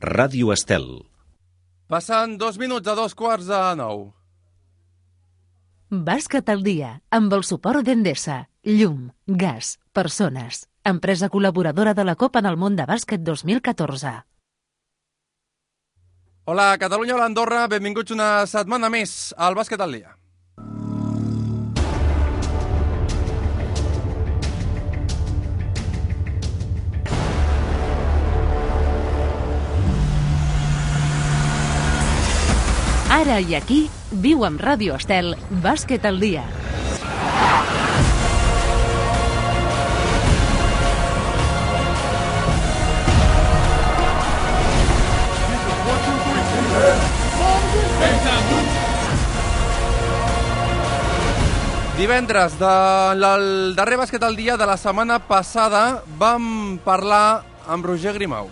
Ràdio Estel. Passant 2 minuts a 8:45. Bàsquet al dia, amb el suport d'Endesa, llum, gas, persones, empresa col·laboradora de la Copa del Món de Bàsquet 2014. Hola, Catalunya, hola, Andorra, benvinguts una setmana més al Bàsquet al dia. Ara i aquí, viu amb Ràdio Estel, Bàsquet al dia. Divendres, del darrer Bàsquet al dia de la setmana passada, vam parlar amb Roger Grimau.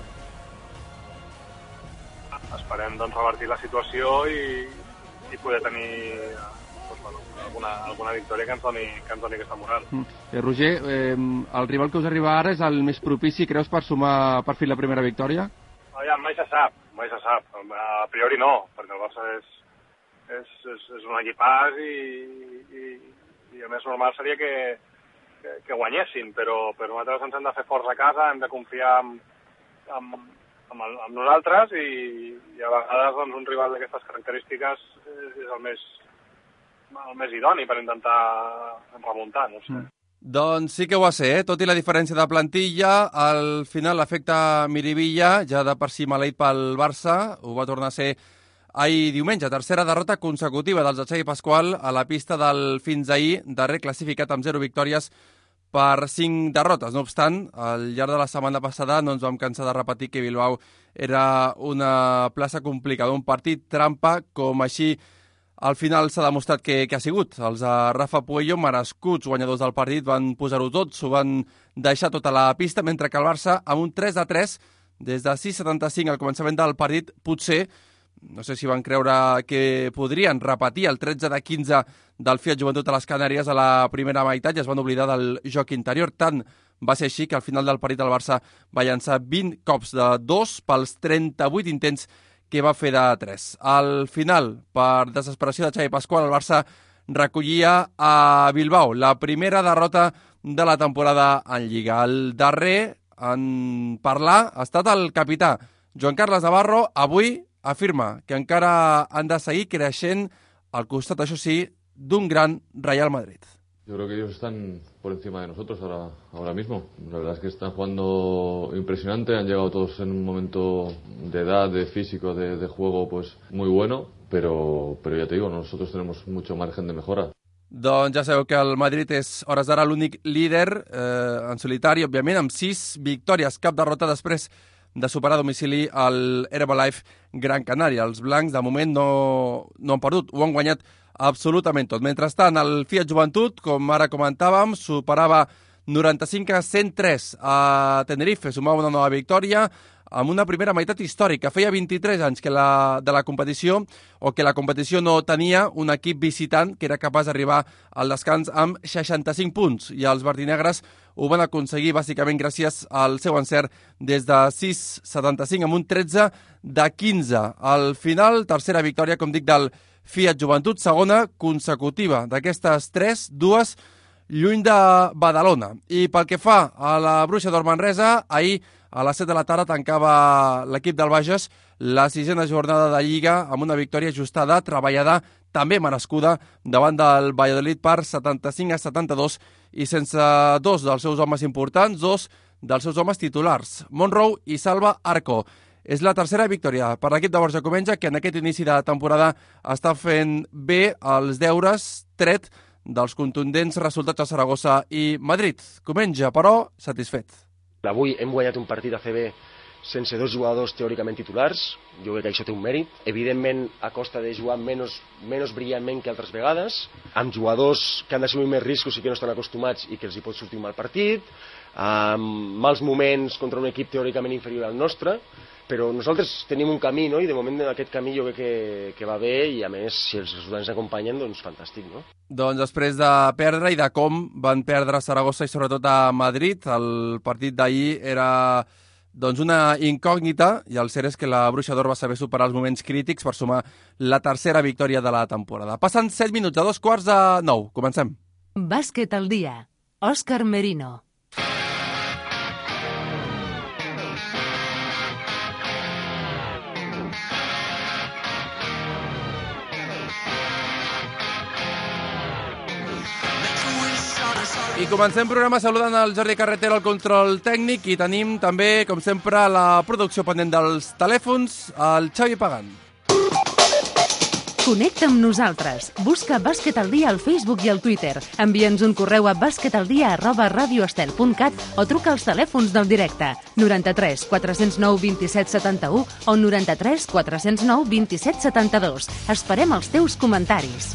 Esperem revertir la situació i poder tenir alguna victòria que ens doni aquesta moral. Roger, el rival que us arriba ara és el més propici, creus, per sumar per fi la primera victòria? Mai se sap. A priori no, perquè el Barça és un equipàs i a més normal seria que guanyessin, però nosaltres ens hem de fer forts a casa, hem de confiar amb nosaltres i a vegades un rival d'aquestes característiques és el més idoni per intentar remuntar, no sé. Doncs sí que ho va ser, tot i la diferència de plantilla, al final l'efecte Miribilla, ja de per si maleït pel Barça, ho va tornar a ser ahir diumenge, tercera derrota consecutiva dels de Xavi Pasqual a la pista del fins ahir, darrer classificat amb 0 victòries per 5 derrotes. No obstant, al llarg de la setmana passada no ens vam cansar de repetir que Bilbao era una plaça complicada, un partit trampa, com així al final s'ha demostrat que ha sigut. Els de Rafa Puello, merescuts guanyadors del partit, van posar-ho tot, s'ho van deixar tota la pista, mentre que el Barça, amb un 3-3, des de 6:75 al començament del partit, potser, no sé si van creure que podrien repetir el 13-15 del Fiat Joventut a les Canàries a la primera meitat i es van oblidar del joc interior. Tant va ser així que al final del partit el Barça va llançar 20 cops de 2 pels 38 intents que va fer de 3. Al final, per desesperació de Xavi Pasqual, el Barça recollia a Bilbao la primera derrota de la temporada en Lliga. El darrer en parlar ha estat el capità Joan Carles Navarro. Avui afirma que encara han de seguir creixent al costat, això sí, d'un gran Real Madrid. Yo creo que ellos están por encima de nosotros ahora mismo. La verdad es que están jugando impresionante, han llegado todos en un momento de edad, de físico, de juego pues muy bueno, pero ya te digo, nosotros tenemos mucho margen de mejora. Doncs ja sabeu que el Madrid és, hores d'ara, l'únic líder en solitari, òbviament, amb 6 victòries, cap derrota després de superar a domicili el Herbalife Gran Canària. Els blancs, de moment, no han perdut, ho han guanyat absolutament tot. Mentrestant, el Fiat Joventut, com ara comentàvem, superava 95-103 a Tenerife, sumava una nova victòria amb una primera meitat històrica. Feia 23 anys que la competició no tenia un equip visitant que era capaç d'arribar al descans amb 65 punts i els verdinegres ho van aconseguir bàsicament gràcies al seu encert des de 6-75 amb un 13-15. Al final, tercera victòria, com dic, del Fiat Joventut, segona consecutiva d'aquestes 3, 2 lluny de Badalona. I pel que fa a la Bruixa d'Or Manresa, ahir a les 7 de la tarda tancava l'equip del Bages la 6a jornada de Lliga amb una victòria ajustada, treballada, també merescuda, davant del Valladolid per 75-72 i sense dos dels seus homes importants, dos dels seus homes titulars, Monroe i Salva Arco. És la tercera victòria per l'equip de Borja Comenja, que en aquest inici de temporada està fent bé els deures, tret dels contundents resultats a Saragossa i Madrid. Comenja, però, satisfet. Avui hem guanyat un partit a CB sense dos jugadors teòricament titulars. Jo crec que això té un mèrit. Evidentment, a costa de jugar menys brillantment que altres vegades, amb jugadors que han d'assumir més riscos i que no estan acostumats i que els hi pot sortir un mal partit, amb mals moments contra un equip teòricament inferior al nostre, però nosaltres tenim un camí, no? I de moment aquest camí jo crec que va bé i a més, si els resultats ens acompanyen, doncs fantàstic, no? Doncs després de perdre i de com van perdre a Saragossa i sobretot a Madrid, el partit d'ahir era doncs una incògnita, i el cert és que la Bruixa d'Or va saber superar els moments crítics per sumar la tercera victòria de la temporada. Passen 7 minuts a 8:45. Comencem. Bàsquet al dia. Òscar Merino. I comencem programa saludant el Jordi Carretero al control tècnic i tenim també, com sempre, la producció pendent dels telèfons, el Xavi Pagan. Connecta amb nosaltres. Busca Bàsquet al dia al Facebook i al Twitter. Envia'ns un correu a basquetaldia@radioestel.cat o truca als telèfons del directe 93 409 27 71 o 93 409 27 72. Esperem els teus comentaris.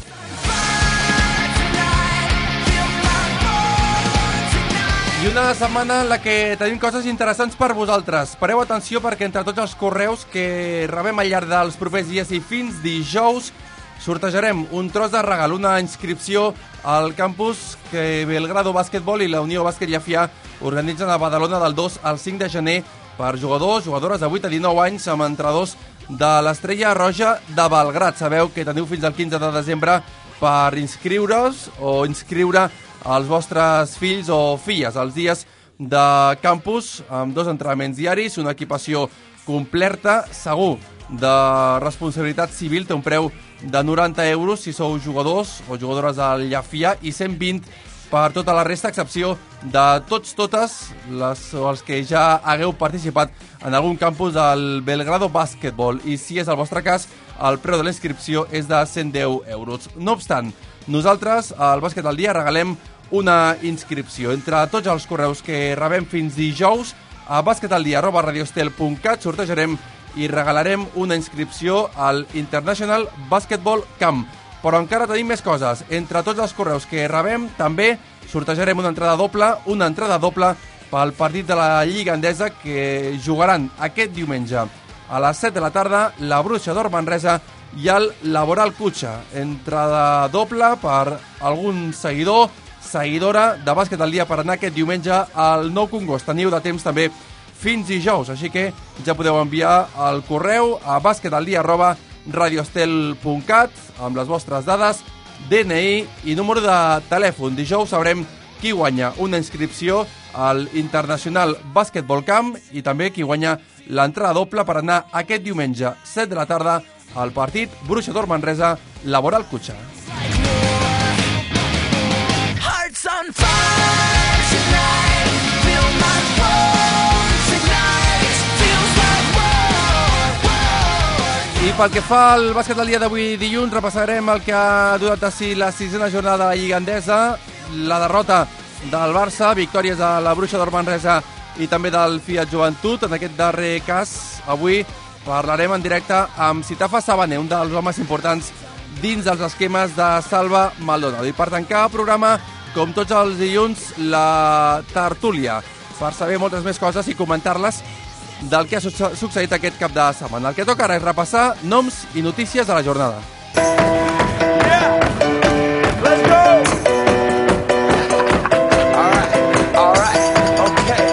I una setmana en la que tenim coses interessants per vosaltres. Pareu atenció perquè entre tots els correus que rebem al llarg dels propers dies i fins dijous sortejarem un tros de regal, una inscripció al campus que Belgrado Bàsquetbol i la Unió Bàsquet Llefià organitzen a Badalona del 2 al 5 de gener per jugadors, jugadores de 8 a 19 anys amb entrenadors de l'Estrella Roja de Belgrad. Sabeu que teniu fins al 15 de desembre per inscriure-us o inscriure els vostres fills o filles als dies de campus amb 2 entrenaments diaris, una equipació completa, segur, de responsabilitat civil, té un preu de 90 euros si sou jugadors o jugadores del Llefià i 120 per tota la resta, a excepció de totes els que ja hagueu participat en algun campus del Belgrado Bàsquetbol. I si és el vostre cas, el preu de la inscripció és de 110 euros. No obstant, nosaltres, al Bàsquet al dia, regalem una inscripció. Entre tots els correus que rebem fins dijous, a basquetaldia@radiostel.cat sortejarem i regalarem una inscripció al International Basketball Camp. Però encara tenim més coses. Entre tots els correus que rebem, també sortejarem una entrada doble pel partit de la Lliga Endesa que jugaran aquest diumenge a les 7 de la tarda la Bruixa d'Or Manresa i el Laboral Cutxa. Entrada doble per algun seguidora de Bàsquet al dia per anar aquest diumenge al Nou Congost. Teniu de temps també fins dijous, així que ja podeu enviar el correu a basquetaldia@radiostel.cat amb les vostres dades, DNI i número de telèfon. Dijous sabrem qui guanya una inscripció al International Basketball Camp i també qui guanya l'entrada doble per anar aquest diumenge 7 de la tarda al partit Bruixa d'Or Manresa Laboral Cutxa. I pel que fa al bàsquet del dia d'avui dilluns, repassarem el que ha durat a si la 6a jornada de la Lliga Endesa, la derrota del Barça, victòries de la Bruixa d'Or Manresa i també del Fiat Joventut. En aquest darrer cas, avui parlarem en directe amb Sitafa Sabané, un dels homes importants dins dels esquemes de Salva Maldonado. I per tancar el programa, com tots els dilluns, la tertúlia, per saber moltes més coses i comentar-les del que ha succeït aquest cap de setmana. El que toca ara és repassar noms i notícies de la jornada. Yeah! Let's go! All right, okay.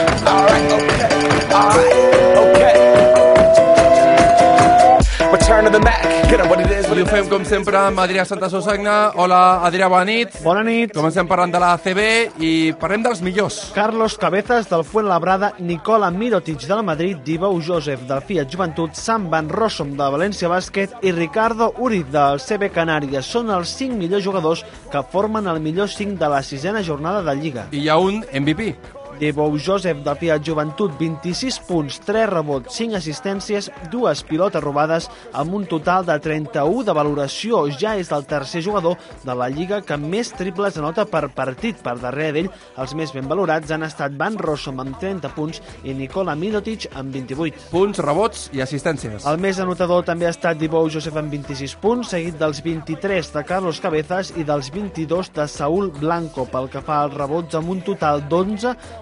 Return to the Mac. Get up what it is. I ho fem, com sempre, amb Adrià Santa Susagna. Hola, Adrià, bona nit. Bona nit. Comencem parlant de la ACB i parlem dels millors. Carlos Cabezas, del Fuenlabrada, Nicola Mirotic, del Madrid, Dibou Joseph, del Fiat Joventut, Sam Van Rossum, de València Bàsquet i Ricardo Uriz, del CB Canàries. Són els 5 millors jugadors que formen el millor 5 de la 6a jornada de Lliga. I hi ha un MVP. Dibou Joseph, del Fiat Joventut, 26 punts, 3 rebots, 5 assistències, 2 pilotes robades, amb un total de 31 de valoració. Ja és el tercer jugador de la Lliga que més triples anota per partit. Per darrere d'ell, els més ben valorats han estat Van Rossum amb 30 punts i Nicola Mirotic amb 28. Punts, rebots i assistències. El més anotador també ha estat Dibou Joseph amb 26 punts, seguit dels 23 de Carlos Cabezas i dels 22 de Saúl Blanco. Pel que fa als rebots, amb un total d'11,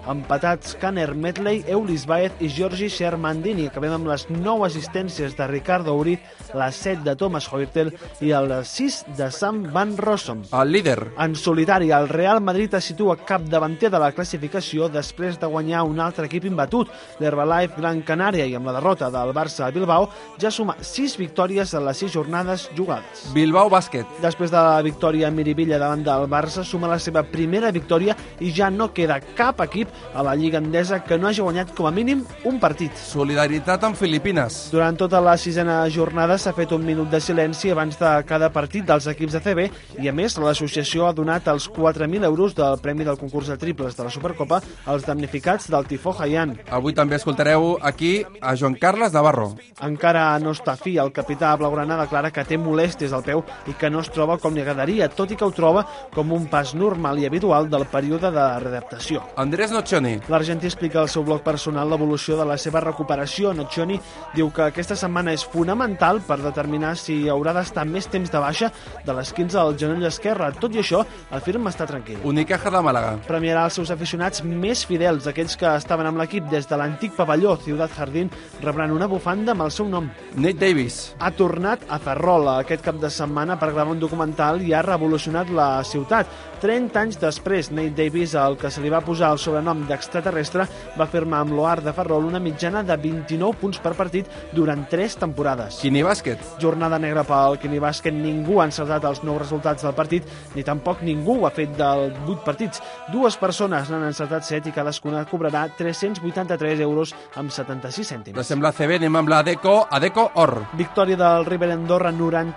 empatats Kanner Medley, Eulis Baez i Georgi Shermandini. Acabem amb les 9 assistències de Ricardo Uriz, les 7 de Thomas Hoirtel i les 6 de Sam Van Rossum. El líder. En solitari, el Real Madrid es situa capdavanter de la classificació després de guanyar un altre equip imbatut, l'Herbalife Gran Canària, i amb la derrota del Barça a Bilbao ja suma 6 victòries en les 6 jornades jugades. Bilbao Bàsquet. Després de la victòria a Miribilla davant del Barça, suma la seva primera victòria i ja no queda cap equip a la Lliga Endesa que no hagi guanyat com a mínim un partit. Solidaritat amb Filipines. Durant tota la 6a jornada s'ha fet un minut de silenci abans de cada partit dels equips de CB i, a més, l'associació ha donat els 4.000 euros del Premi del concurs de triples de la Supercopa als damnificats del tifó Haiyan. Avui també escoltareu aquí a Joan Carles Navarro. Encara no està fi. El capità blaugrana declara que té molèsties al peu i que no es troba com li agradaria, tot i que ho troba com un pas normal i habitual del període de readaptació. Andrés Nocioni. L'argentí explica al seu blog personal l'evolució de la seva recuperació. Nocioni diu que aquesta setmana és fonamental per determinar si haurà d'estar més temps de baixa de l'esquinze al genoll esquerre. Tot i això, afirma estar tranquil. Unicaja de Màlaga. Premiarà els seus aficionats més fidels, aquells que estaven amb l'equip des de l'antic pavelló Ciudad Jardín, rebran una bufanda amb el seu nom. Nate Davis. Ha tornat a Ferrol aquest cap de setmana per gravar un documental i ha revolucionat la ciutat. 30 anys després, Nate Davis, el que se li va posar el sobrenom d'extraterrestre, va firmar amb l'Oar de Ferrol una mitjana de 29 punts per partit durant 3 temporades. Quini Bàsquet. Jornada negra pel Quini Bàsquet. Ningú ha encertat els 9 resultats del partit, ni tampoc ningú ho ha fet dels 8 partits. 2 persones n'han encertat 7 i cadascuna cobrarà 383 euros amb 76 cèntims. Sembla CB, anem amb l'Adeco. Adeco Or. Victòria del River Andorra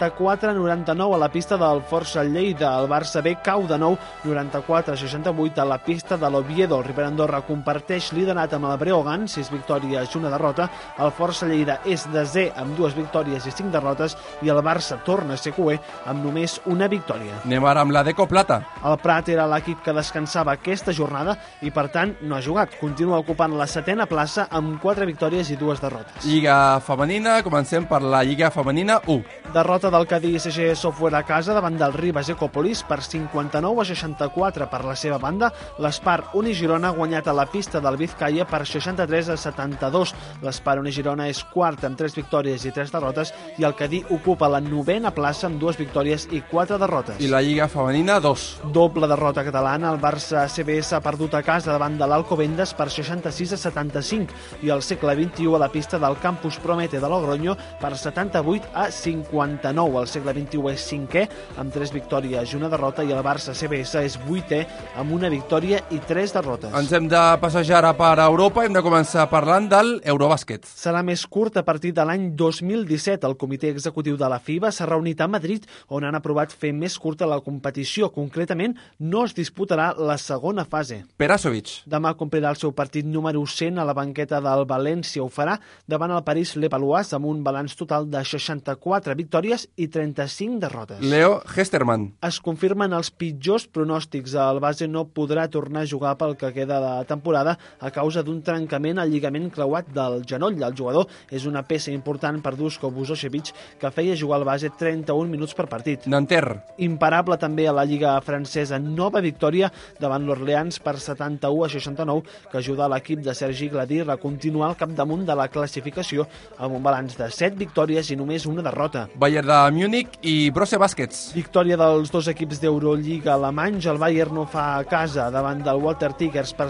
94-99 a la pista del Força Lleida. El Barça B cau de nou 94-68 a la pista de l'Oviedo. El River Andorra comparteix liderat amb el Breogán, 6 victòries i 1 derrota. El Força Lleida és desè amb 2 victòries i 5 derrotes i el Barça torna a ser cuer amb només una victòria. Anem ara amb l'Adeco Plata. El Prat era l'equip que descansava aquesta jornada i, per tant, no ha jugat. Continua ocupant la 7a plaça amb 4 victòries i 2 derrotes. Lliga femenina. Comencem per la Lliga femenina 1. Derrota del Cadí CG Software a casa davant del Ribas Ecopolis per 59-64 per la seva banda. L'Espar Unigirona ha guanyat a la pista del Vizcaya per 63-72. L'Espar Unigirona és quart amb 3 victòries i 3 derrotes i el Cadí ocupa la 9a plaça amb 2 victòries i 4 derrotes. I la Lliga femenina 2. Doble derrota catalana. El Barça CBS ha perdut a casa davant de l'Alcobendas per 66-75 i el segle XXI a la pista del Campus Promete de Logroño per 78-59. El segle XXI és 5è amb 3 victòries i 1 derrota i el Barça CBS és 8è amb 1 victòria i 3 derrotes. Ens hem de passejar ara per Europa i hem de començar parlant del Eurobàsquet. Serà més curt a partir de l'any 2017. El comitè executiu de la FIBA s'ha reunit a Madrid on han aprovat fer més curta la competició. Concretament, no es disputarà la segona fase. Perasovic. Demà complirà el seu partit número 100 a la banqueta del València. Ho farà davant el París Levallois amb un balanç total de 64 victòries i 35 derrotes. Leo Hesterman. Es confirmen els pitjors pronòstics. El base no podrà tornar a jugar pel que queda de temporada a causa d'un trencament al lligament creuat del genoll. El jugador és una peça important per Duško Vujošević, que feia jugar al base 31 minuts per partit. Nanterre. Imparable també a la Lliga francesa. Nova victòria davant l'Orleans per 71-69, que ajuda l'equip de Sergi Gladir a continuar al capdamunt de la classificació amb un balanç de 7 victòries i només una derrota. Bayern de Múnich i Brose Baskets. Victòria dels dos equips d'Eurolliga alemanys. El Bayern ho fa a casa davant del Walter Tigers per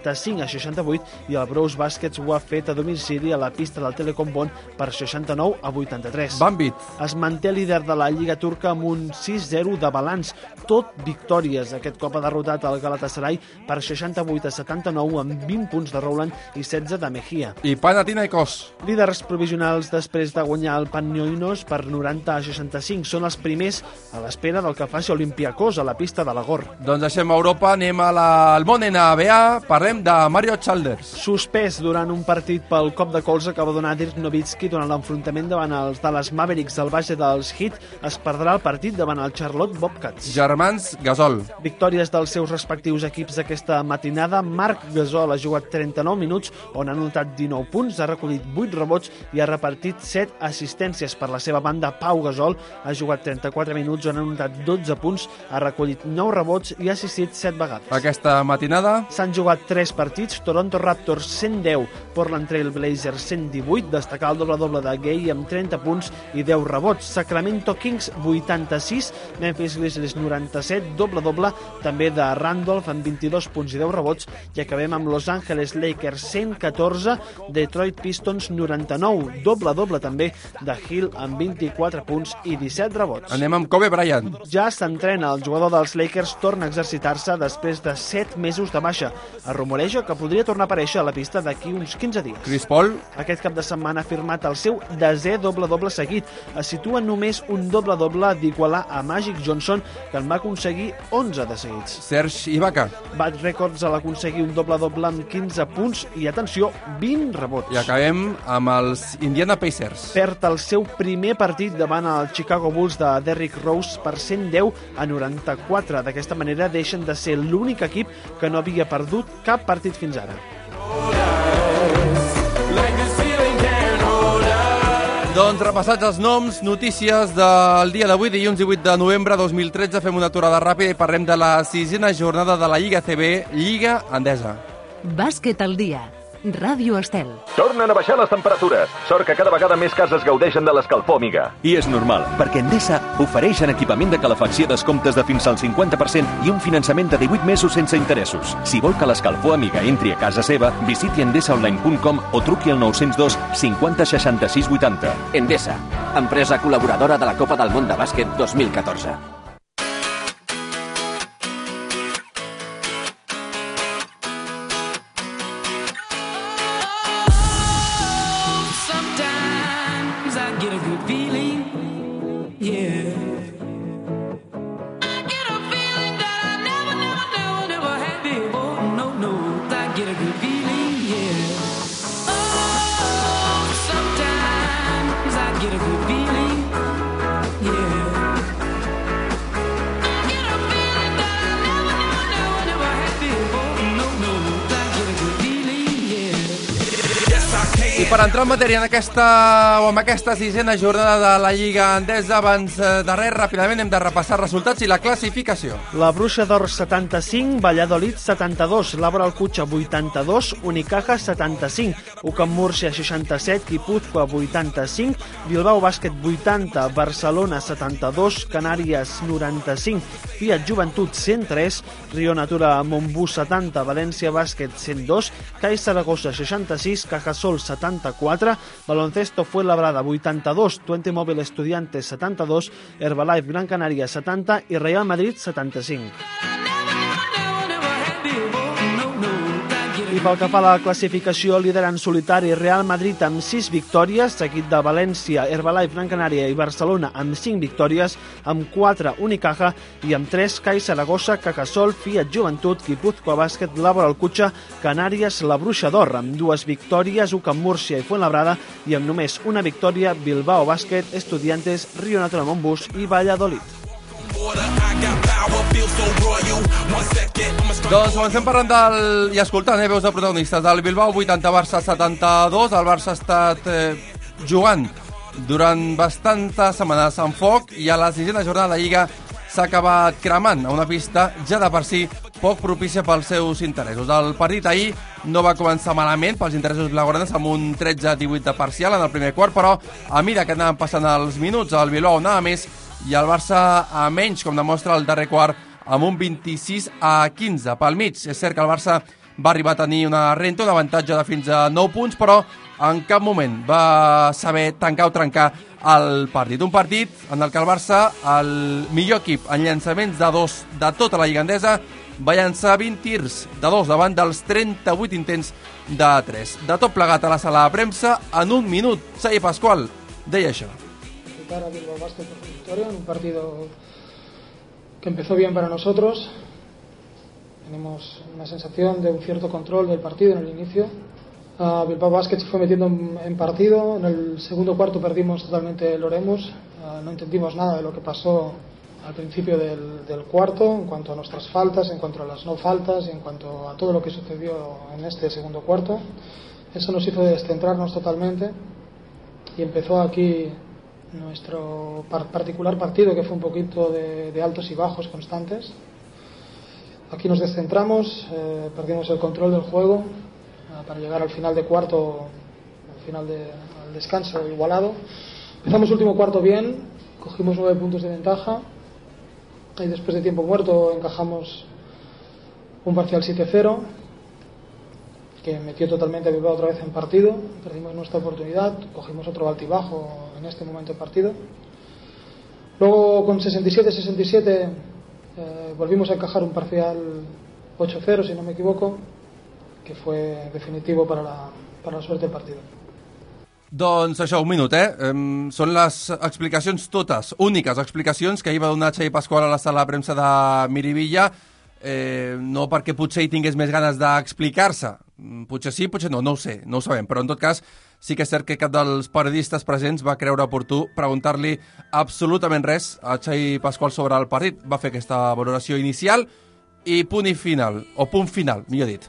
75-68 i el Brose Baskets ho ha fet a domicili a la pista del Telekom Bonn per 69-83. Bambit. Es manté líder de la Lliga turca amb un 6-0 de balanç, tot victòries. Aquest cop ha derrotat el Galatasaray per 68-79 amb 20 punts de Rowland i 16 de Mejía. I Panathinaikos. Líders provisionals després de guanyar el Panionios per 90-65. Són els primers a l'espera del que faci Olympiacos a la pista de l'Agor. Doncs deixem Europa, anem al món NBA, parlem de Mario Childers. Suspès durant un partit pel cop de colze que va donar Dirk Nowitzki durant l'enfrontament davant els Dallas Mavericks al base dels Heat, es perdrà el partit davant el Charlotte Bobcats. Germans Gasol. Victòries dels seus respectius equips aquesta matinada. Marc Gasol ha jugat 39 minuts on ha anotat 19 punts, ha recollit 8 rebots i ha repartit 7 assistències. Per la seva banda, Pau Gasol ha jugat 34 minuts on ha anotat 12 punts, ha recollit 9 rebots i ha assistit 7 vegades. Aquesta matinada s'han s'han jugat 3 partits, Toronto Raptors 110, Portland Trail Blazers 118, destacar el doble-doble de Gay amb 30 punts i 10 rebots, Sacramento Kings 86, Memphis Grizzlies 97, doble-doble també de Randolph amb 22 punts i 10 rebots, i acabem amb Los Angeles Lakers 114, Detroit Pistons 99, doble-doble també de Hill amb 24 punts i 17 rebots. Anem amb Kobe Bryant. Ja s'entrena, el jugador dels Lakers torna a exercitar-se després de 7 mesos de baixa. Es rumoreja que podria tornar a aparèixer a la pista d'aquí uns 15 dies. Chris Paul. Aquest cap de setmana ha firmat el seu 10è doble-doble seguit. Es situa només un doble-doble d'igualar a Magic Johnson, que en va aconseguir 11 de seguits. Serge Ibaka. Bad Records a l'aconseguir un doble-doble amb 15 punts i, atenció, 20 rebots. I acabem amb els Indiana Pacers. Perd el seu primer partit davant el Chicago Bulls de Derrick Rose per 110 a 94. D'aquesta manera deixen de ser l'únic equip que no havia perdut cap partit fins ara. Doncs repassats els noms, notícies del dia d'avui, dilluns 18 de novembre 2013, fem una aturada ràpida i parlem de la 6a jornada de la Lliga CB, Lliga Endesa. Bàsquet al dia. Ràdio Estel. Tornen a baixar les temperatures. Sort que cada vegada més cases gaudeixen de l'escalfor Amiga. I és normal, perquè Endesa ofereix en equipament de calefacció descomptes de fins al 50% i un finançament de 18 mesos sense interessos. Si vol que l'escalfor Amiga entri a casa seva, visiti endesaonline.com o truqui al 902 50 66 80. Endesa, empresa col·laboradora de la Copa del Món de Bàsquet 2014. I per entrar en matèria amb aquesta 6a jornada de la Lliga Endesa, abans de res, ràpidament hem de repassar resultats i la classificació. La Bruixa d'Or 75, Valladolid 72, Laboral Cutxa 82, Unicaja 75, UCAM Múrcia 67, Guipúzcoa 85, Bilbao Bàsquet 80, Barcelona 72, Canàries 95, Fiat Joventut 103, Rio Natura Montbus 70, València Bàsquet 102, CAI Saragossa 66, Cajasol 74, Baloncesto Fuenlabrada 82, Twente Móvil Estudiantes 72, Herbalife Gran Canària 70 i Real Madrid 75. I pel que fa a la classificació, líder en solitari Real Madrid amb 6 victòries, seguit de València, Herbalife Gran Canària i Barcelona amb 5 victòries, amb 4 Unicaja i amb 3 CAI Saragossa, Cajasol, Fiat Joventut, Guipúzcoa Bàsquet, Laboral Cutxa, Canàries, La Bruixa d'Or, amb 2 victòries, UCAM Múrcia i Fuenlabrada, i amb només una victòria, Bilbao Bàsquet, Estudiantes, Rio Natura Montbus i Valladolid. Doncs comencem parlant i escoltant veus de protagonistes del Bilbao 80, Barça 72. El Barça ha estat jugant durant bastantes setmanes amb foc i a la 6a jornada de la Lliga s'ha acabat cremant a una pista ja de per si poc propícia pels seus interessos. El partit ahir no va començar malament pels interessos blaugranes amb un 13-18 de parcial en el primer quart, però a mesura que anaven passant els minuts el Bilbao anava més i el Barça a menys, com demostra el darrer quart, amb un 26-15 pel mig. És cert que el Barça va arribar a tenir una renta, un avantatge de fins a 9 punts, però en cap moment va saber tancar o trencar el partit. Un partit en el que el Barça, el millor equip en llançaments de 2 de tota la Lliga Endesa, va llançar 20 tirs de 2 davant dels 38 intents de 3. De tot plegat a la sala de premsa, en un minut, Sai Pascual deia això. A Bilbao Bàsquet por su victoria en un partido que empezó bien para nosotros. Tenemos una sensación de un cierto control del partido en el inicio. Bilbao Bàsquet se fue metiendo en partido. En el segundo cuarto perdimos totalmente el Oremos. No entendimos nada de lo que pasó al principio del cuarto en cuanto a nuestras faltas, en cuanto a las no faltas y en cuanto a todo lo que sucedió en este segundo cuarto. Eso nos hizo descentrarnos totalmente y empezó aquí nuestro particular partido, que fue un poquito de altos y bajos constantes. aquí nos descentramos, perdimos el control del juego para llegar al final de cuarto, al descanso igualado. Empezamos el último cuarto bien, cogimos 9 puntos de ventaja y después de tiempo muerto encajamos un parcial 7-0 que metió totalmente a Bilbao otra vez en partido. Perdimos nuestra oportunidad, cogimos otro altibajo en este momento del partido. Luego con 67-67 volvimos a encajar un parcial 8-0 si no me equivoco, que fue definitivo para la suerte del partido. Doncs això, un minut, són les explicacions totes, úniques explicacions que ahir va donar Xavi Pasqual a la sala de premsa de Miribilla, no perquè potser hi tingués més ganes d'explicar-se, potser sí, potser no, no ho sé, no ho sabem, però en tot cas sí que és cert que cap dels periodistes presents va creure oportú preguntar-li absolutament res a Xavi Pasqual sobre el partit. Va fer aquesta valoració inicial i punt final, millor dit.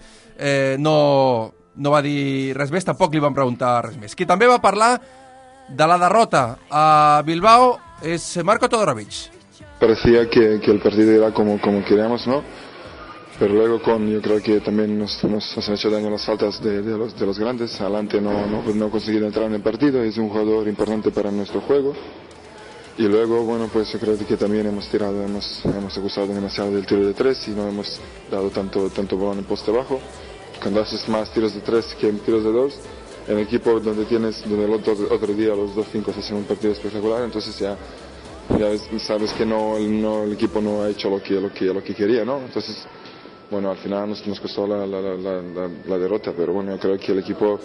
No va dir res més, tampoc li van preguntar res més. Qui també va parlar de la derrota a Bilbao és Marko Todorovic. Parecía que el partido era como queríamos, ¿no? Pero luego yo creo que también nos han hecho daño las faltas de los grandes. Adelante no ha conseguido entrar en el partido, es un jugador importante para nuestro juego. Y luego, bueno, pues yo creo que también hemos abusado demasiado del tiro de tres y no hemos dado tanto balón en poste bajo. Cuando haces más tiros de tres que tiros de dos, en el equipo donde el otro día los 2-5 hacen un partido espectacular, entonces ya sabes que el equipo no ha hecho lo que quería, ¿no? Entonces, bueno, al final nos costó la derrota, pero bueno, yo creo que el equipo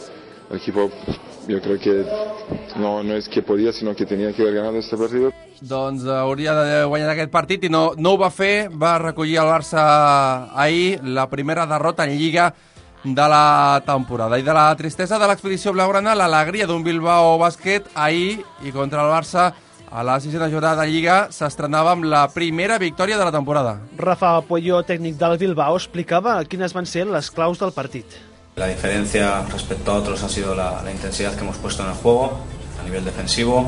yo creo que no es que podía, sino que tenía que haber ganado este partido. Doncs hauria de guanyar aquest partit i no ho va fer, va recollir el Barça ahir la primera derrota en Lliga de la temporada. I de la tristesa de l'expedició blaugrana, l'alegria d'un Bilbao Bàsquet ahir i contra el Barça a la sisena jornada de Lliga s'estrenava amb la primera victòria de la temporada. Rafa Puello, tècnic del Bilbao, explicava quines van ser les claus del partit. La diferencia respecto a otros ha sido la intensidad que hemos puesto en el juego, a nivel defensivo.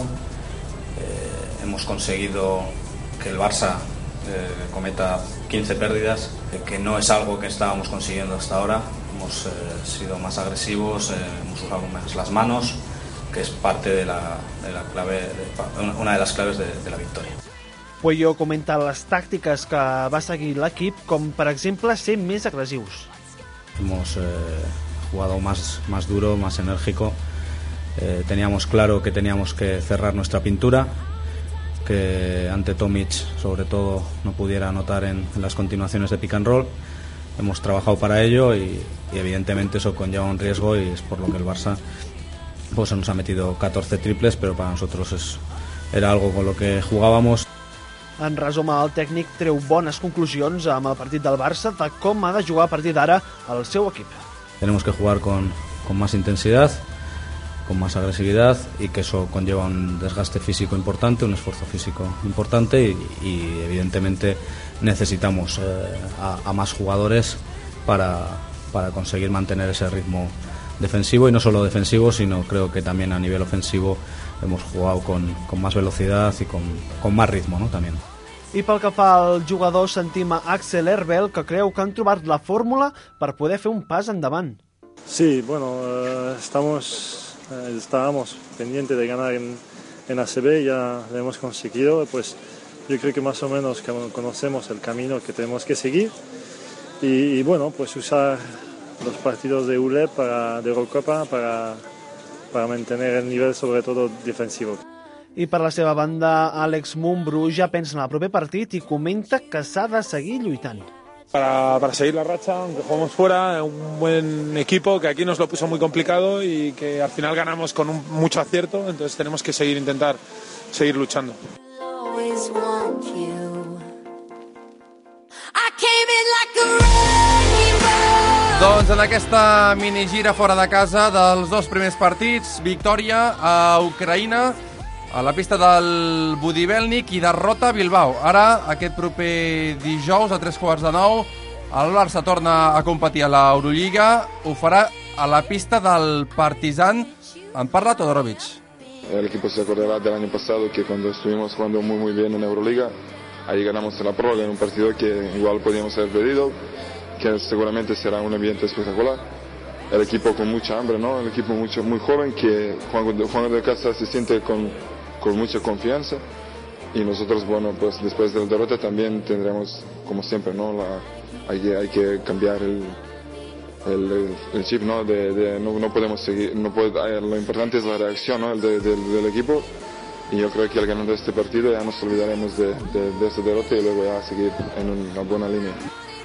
Hemos conseguido que el Barça cometa 15 pérdidas, que no es algo que estábamos consiguiendo hasta ahora. Hemos sido más agresivos, hemos usado más las manos, que es parte de la clave, una de las claves de la victoria. Puello comenta les tàctiques que va seguir l'equip, com per exemple ser més agressius. Hemos jugado más duro, más enérgico. Teníamos claro que teníamos que cerrar nuestra pintura, que ante Tomic sobre todo no pudiera anotar en las continuaciones de pick and roll. Hemos trabajado para ello y evidentemente eso conlleva un riesgo y es por lo que el Barça pues nos ha metido 14 triples, pero para nosotros era algo con lo que jugábamos. En resum, el tècnic treu bones conclusions amb el partit del Barça de com ha de jugar a partir d'ara el seu equip. Tenemos que jugar con más intensidad, con más agresividad y que eso conlleva un desgaste físico importante, un esfuerzo físico importante y evidentemente necesitamos a más jugadores para conseguir mantener ese ritmo defensivo y no solo defensivo, sino creo que también a nivel ofensivo hemos jugado con más velocidad y con más ritmo, ¿no? También. I pel que fa al jugador, sentim a Axel Herbel, que creu que han trobat la fórmula per poder fer un pas endavant. Sí, bueno, estábamos pendientes de ganar en ACB, ya lo hemos conseguido, pues yo creo que más o menos conocemos el camino que tenemos que seguir y bueno, pues usar los partidos de ULEP de Eurocopa para mantener el nivel, sobre todo defensivo. I per la seva banda, Àlex Mumbrú ja pensa en el proper partit i comenta que s'ha de seguir lluitant. Para seguir la racha, aunque jugamos fuera, un buen equipo que aquí nos lo puso muy complicado y que al final ganamos con mucho acierto, entonces tenemos que intentar seguir luchando. Doncs en aquesta minigira fora de casa dels dos primers partits, victòria a Ucraïna, a la pista del Budivelnik i derrota a Bilbao. Ara, aquest proper dijous, a 8:45, el Barça torna a competir a l'Eurolliga. Ho farà a la pista del Partizan. En parla Todorovic. El equipo se acordará del año pasado que cuando estuvimos jugando muy bien en Euroliga, ahí ganamos en la prórroga en un partido que igual podíamos haber perdido, que seguramente será un ambiente espectacular. El equipo con mucha hambre, ¿no? El equipo muy joven que jugando de casa se siente con mucha confianza. Y nosotros, bueno, pues después de la derrota también tendremos, como siempre, ¿no? Hay que cambiar el chip, ¿no? No podemos seguir, lo importante es la reacción, ¿no? del equipo. Y yo creo que al ganar este partido ya nos olvidaremos de esta derrota y luego ya seguir en una buena línea.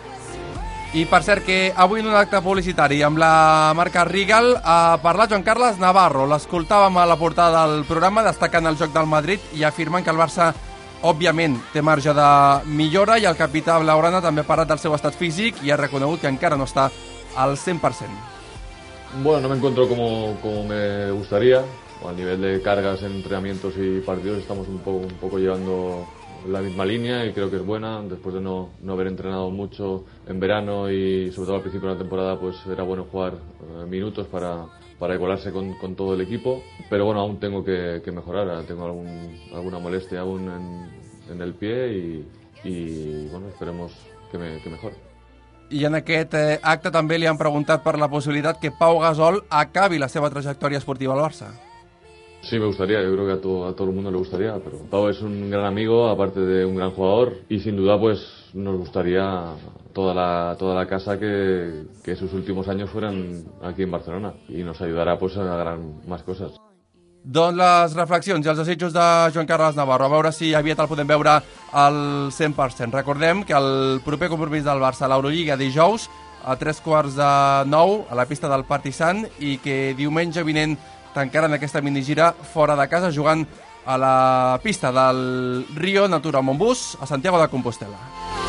I per cert que avui en un acte publicitari amb la marca Regal ha parlat Joan Carles Navarro. L'escoltàvem a la portada del programa destacant el joc del Madrid i afirmant que el Barça òbviament té marge de millora, i el capità blaugrana també ha parlat del seu estat físic i ha reconegut que encara no està al 100%. Bueno, no me encuentro como me gustaría. A nivel de cargas en entrenamientos y partidos estamos un poco llevando la misma línea y creo que es buena. Después de no haber entrenado mucho en verano y sobre todo al principio de la temporada, pues era bueno jugar minutos para igualarse con todo el equipo. Pero bueno, aún tengo que mejorar. Tengo alguna molestia aún en el pie y bueno, esperemos que mejore. I en aquest acte també li han preguntat per la possibilitat que Pau Gasol acabi la seva trajectòria esportiva al Barça. Sí, me gustaría, yo creo que a todo el mundo le gustaría, pero Pau es un gran amigo, aparte de un gran jugador, y sin duda pues nos gustaría toda la casa que sus últimos años fueran aquí en Barcelona, y nos ayudará pues a ganar más cosas. Doncs les reflexions i els desitjos de Joan Carles Navarro, a veure si aviat el podem veure al 100%. Recordem que el proper compromís del Barça a l'Eurolliga dijous a 8:45 a la pista del Partizan, i que diumenge vinent tancaran aquesta minigira fora de casa jugant a la pista del Río Natura Montbus a Santiago de Compostela.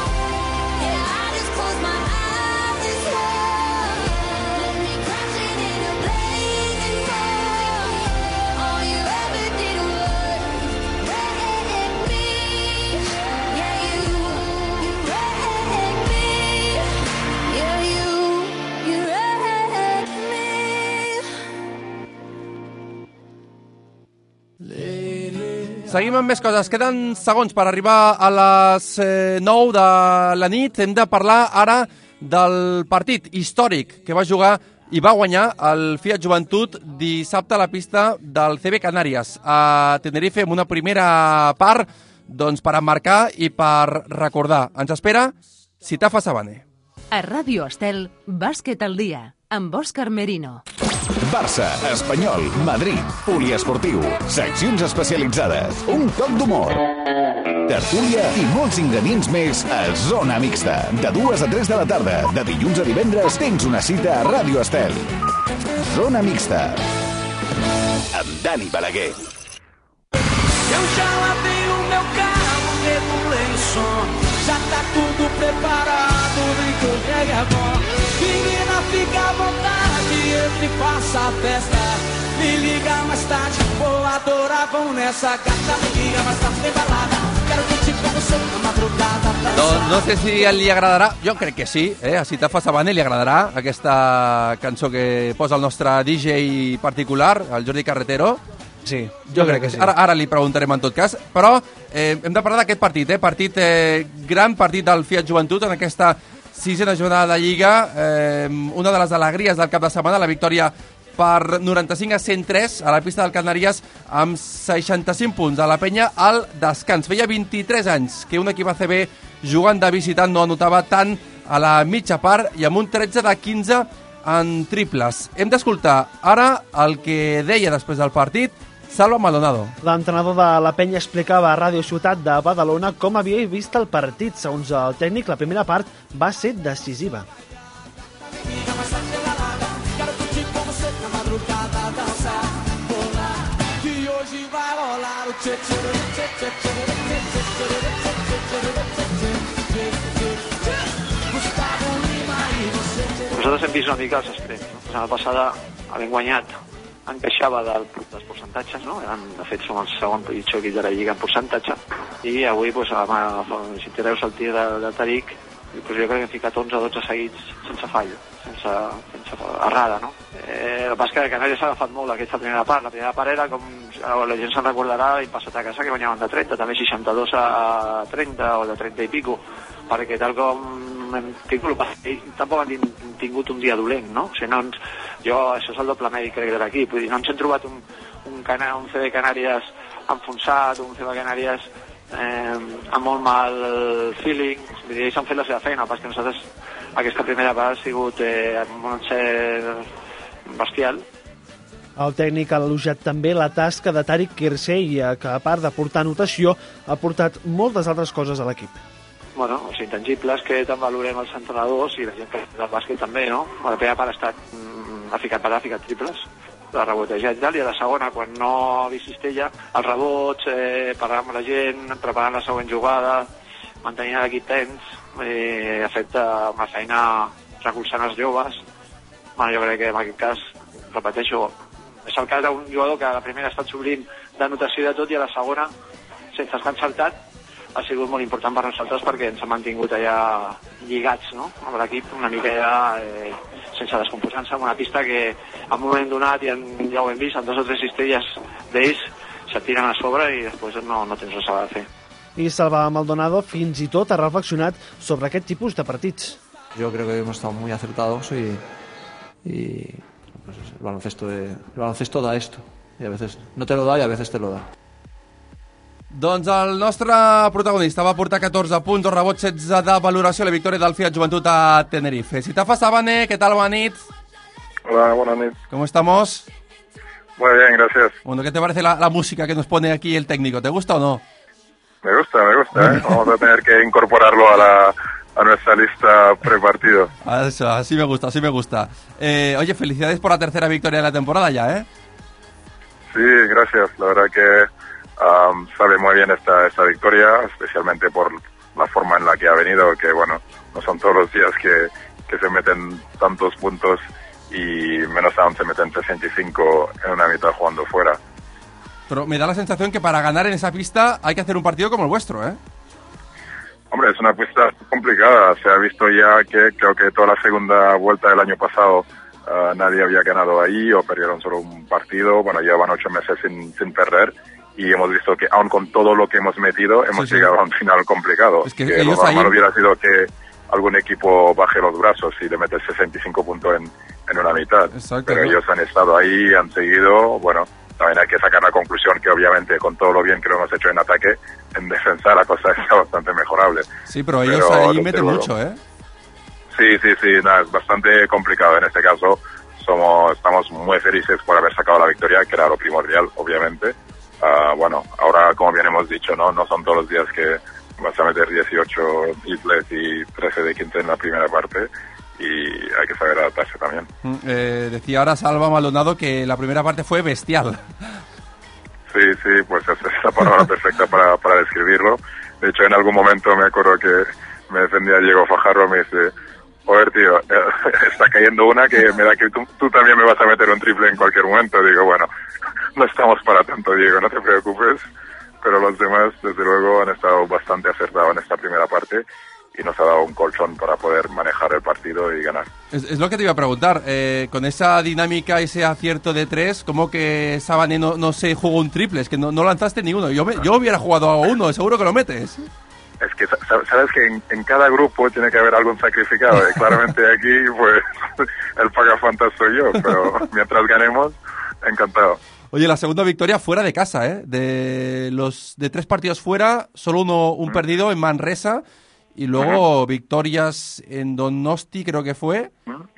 Seguim amb més coses. Queden segons per arribar a les 9 de la nit. Hem de parlar ara del partit històric que va jugar i va guanyar el Fiat Joventut dissabte a la pista del CB Canàries a Tenerife, amb una primera part doncs, per emmarcar i per recordar. Ens espera Sitafa Sabane. A Ràdio Estel, Bàsquet al dia, amb Òscar Merino. Barça, Espanyol, Madrid, poliesportiu, seccions especialitzades, un toc d'humor, tertúlia i molts ingredients més a Zona Mixta. De 2 a 3 de la tarda, de dilluns a divendres, tens una cita a Ràdio Estel. Zona Mixta, amb Dani Balaguer. Eu já lavei o meu carro, regulei o som, já tá tudo preparado, vem que o reggae é bom. Menina, fica à vontade, entre e faça a festa. Me liga mais tarde, vou adorar, vamos nessa gata. Me liga mais tarde, tem balada. Quero curtir com você na madrugada. Doncs no sé si li agradarà, jo crec que sí, a Sitafa Sabane li agradarà aquesta cançó que posa el nostre DJ particular, el Jordi Carretero. Sí, jo crec que sí. Ara li preguntarem en tot cas, però hem de parlar d'aquest partit, gran partit del Fiat Joventut en aquesta 6a jornada de Lliga, una de les alegries del cap de setmana, la victòria per 95 a 103 a la pista del Canàries amb 65 punts a la penya al descans. Feia 23 anys que un equip ACB jugant de visitant no anotava tant a la mitja part i amb un 13 de 15 en triples. Hem d'escoltar ara el que deia després del partit Salva Maldonado. L'entrenador de la penya explicava a Ràdio Ciutat de Badalona com havia vist el partit. Segons el tècnic, la primera part va ser decisiva. Nosaltres hem vist una mica els extrems. La setmana passada havent guanyat encaixava dels percentatges, no? De fet, som el segon pitjor equip de la Lliga en percentatge, i avui, si treus el tir de Tariq, jo crec que hem ficat 11-12 seguits sense fall, sense errada, no? El bàsquet de Canàries s'ha agafat molt aquesta primera part. La primera part era com la gent se'n recordarà l'any passat a casa que guanyaven de 30, també 62 a 30 o de 30 i pico, perquè tal com hem tingut, tampoc han tingut un dia dolent, no? O sigui, això és el doble mèdic, crec, de l'equip. Vull dir, no ens hem trobat un CB Canàries enfonsat, un CB Canàries amb molt mal feeling. Vull dir, ells han fet la seva feina, perquè nosaltres aquesta primera part ha sigut amb un encert bestial. El tècnic ha elogiat també la tasca de Tariq Kirsey, que a part de portar notació, ha portat moltes altres coses a l'equip. Bueno, els intangibles que tant valorem els entrenadors i la gent que del bàsquet també, no? A la primera part ha ficat triples, l'ha rebotejat i tal, i a la segona, quan no ha vist cistella, els rebots, parlant amb la gent, preparant la següent jugada, mantenint l'equip tens, ha fet una feina recolzant els joves. Bueno, jo crec que en aquest cas, repeteixo, és el cas d'un jugador que a la primera ha estat sublime d'anotació i de tot, i a la segona, sense estar encertat, ha sigut molt important per nosaltres perquè ens ha mantingut allà lligats, no?, amb l'equip, una mica ja sense descomposar-se, en una pista que en un moment donat, ja ho hem vist, en 2 o 3 cistelles d'ells se tiren a sobre i després no tens res a fer. I Salva Maldonado fins i tot ha reflexionat sobre aquest tipus de partits. Yo creo que hemos estado muy acertados y pues el baloncesto da esto, y a veces no te lo da y a veces te lo da. Doncs el nostre protagonista va portar 14 punts, 2 rebots, 16 de valoració a la victòria del Fiat Joventut a Tenerife. Sitafa Sabane, ¿qué tal, buena nit? Hola, buenas noches. ¿Cómo estamos? Muy bien, gracias. Bueno, ¿qué te parece la música que nos pone aquí el técnico? ¿Te gusta o no? Me gusta, ¿eh? Vamos a tener que incorporarlo a nuestra lista prepartido. Eso, así me gusta. Oye, felicidades por la tercera victoria de la temporada ya, ¿eh? Sí, gracias. La verdad que sabe muy bien esta victoria, especialmente por la forma en la que ha venido, que bueno, no son todos los días que se meten tantos puntos y menos aún se meten 65 en una mitad jugando fuera. Pero me da la sensación que para ganar en esa pista hay que hacer un partido como el vuestro, ¿eh? Hombre, es una pista complicada. Se ha visto ya que creo que toda la segunda vuelta del año pasado nadie había ganado ahí o perdieron solo un partido. Bueno, llevan 8 meses sin perder y hemos visto que aun con todo lo que hemos metido hemos llegado a un final complicado. Es que lo normal hubiera sido que algún equipo baje los brazos y le mete 65 puntos en una mitad. Exacto, pero ellos han estado ahí, han seguido, bueno. También hay que sacar la conclusión que obviamente con todo lo bien que lo hemos hecho en ataque, en defensa la cosa está bastante mejorable. Sí, pero ellos ahí meten mucho, ¿eh? Sí, nada, es bastante complicado en este caso. Estamos muy felices por haber sacado la victoria, que era lo primordial, obviamente. Bueno, ahora, como bien hemos dicho, no son todos los días que vas a meter 18 triples y 13 de 15 en la primera parte. Y hay que saber adaptarse también. Decía ahora Salva Maldonado que la primera parte fue bestial. Sí, pues esa es la palabra perfecta para describirlo. De hecho, en algún momento me acuerdo que me defendía Diego Fajardo, me dice, joder, tío, está cayendo una que me da que tú también me vas a meter un triple en cualquier momento. Digo, bueno, no estamos para tanto, Diego, no te preocupes. Pero los demás, desde luego, han estado bastante acertados en esta primera parte. Y nos ha dado un colchón para poder manejar el partido y ganar. Es lo que te iba a preguntar. Con esa dinámica, ese acierto de 3, ¿cómo que Sabane no se jugó un triple? Es que no lanzaste ninguno. Yo hubiera jugado a uno, seguro que lo metes. Es que sabes que en cada grupo tiene que haber algún sacrificado. Y claramente aquí, pues, el pagafantas soy yo. Pero mientras ganemos, encantado. Oye, la segunda victoria fuera de casa, ¿eh? De 3 partidos fuera, solo un perdido en Manresa. Y luego victorias en Donosti, creo que fue,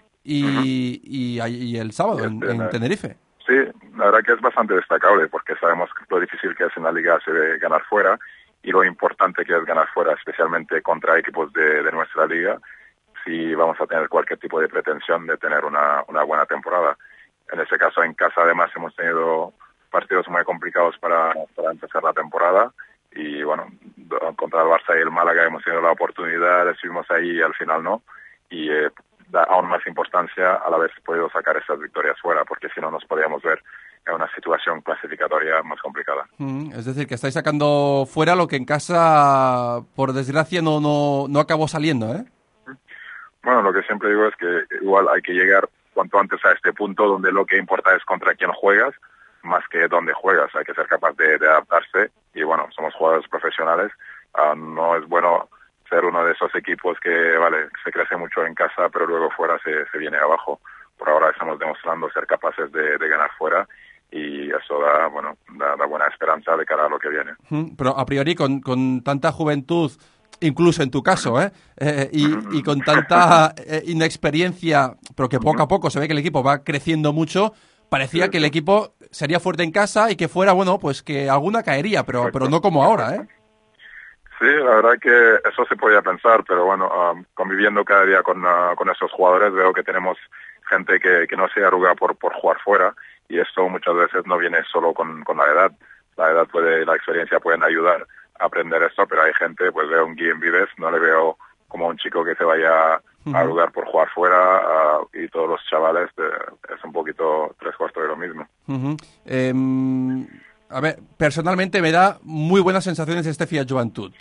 y el sábado en Tenerife. Sí, la verdad que es bastante destacable, porque sabemos lo difícil que es en la Liga ACB ganar fuera, y lo importante que es ganar fuera, especialmente contra equipos de nuestra liga, si vamos a tener cualquier tipo de pretensión de tener una buena temporada. En este caso, en casa, además, hemos tenido partidos muy complicados para empezar la temporada, y bueno, contra el Barça y el Málaga hemos tenido la oportunidad, estuvimos ahí y al final no, y da aún más importancia al haber podido sacar esas victorias fuera, porque si no nos podíamos ver en una situación clasificatoria más complicada. Es decir, que estáis sacando fuera lo que en casa, por desgracia, no acabó saliendo, ¿eh? Bueno, lo que siempre digo es que igual hay que llegar cuanto antes a este punto donde lo que importa es contra quién juegas, más que dónde juegas, hay que ser capaz de adaptarse y bueno, somos jugadores profesionales, no es bueno ser uno de esos equipos que, vale, se crece mucho en casa pero luego fuera se viene abajo. Por ahora estamos demostrando ser capaces de ganar fuera y eso da buena esperanza de cara a lo que viene. Pero a priori con tanta juventud, incluso en tu caso, y con tanta inexperiencia, pero que poco a poco se ve que el equipo va creciendo mucho, parecía que el equipo sería fuerte en casa y que fuera, bueno, pues que alguna caería, pero no como ahora, ¿eh? Sí, la verdad que eso se podía pensar, pero bueno, conviviendo cada día con esos jugadores veo que tenemos gente que no se arruga por jugar fuera y esto muchas veces no viene solo con la edad. La experiencia pueden ayudar a aprender esto, pero hay gente, pues veo un Guillem Vives, no le veo como un chico que se vaya a arrugar por jugar fuera y todos los chavales es un poquito 3/4 de lo mismo. A ver, personalmente me da muy buenas sensaciones este Fiat Joventut.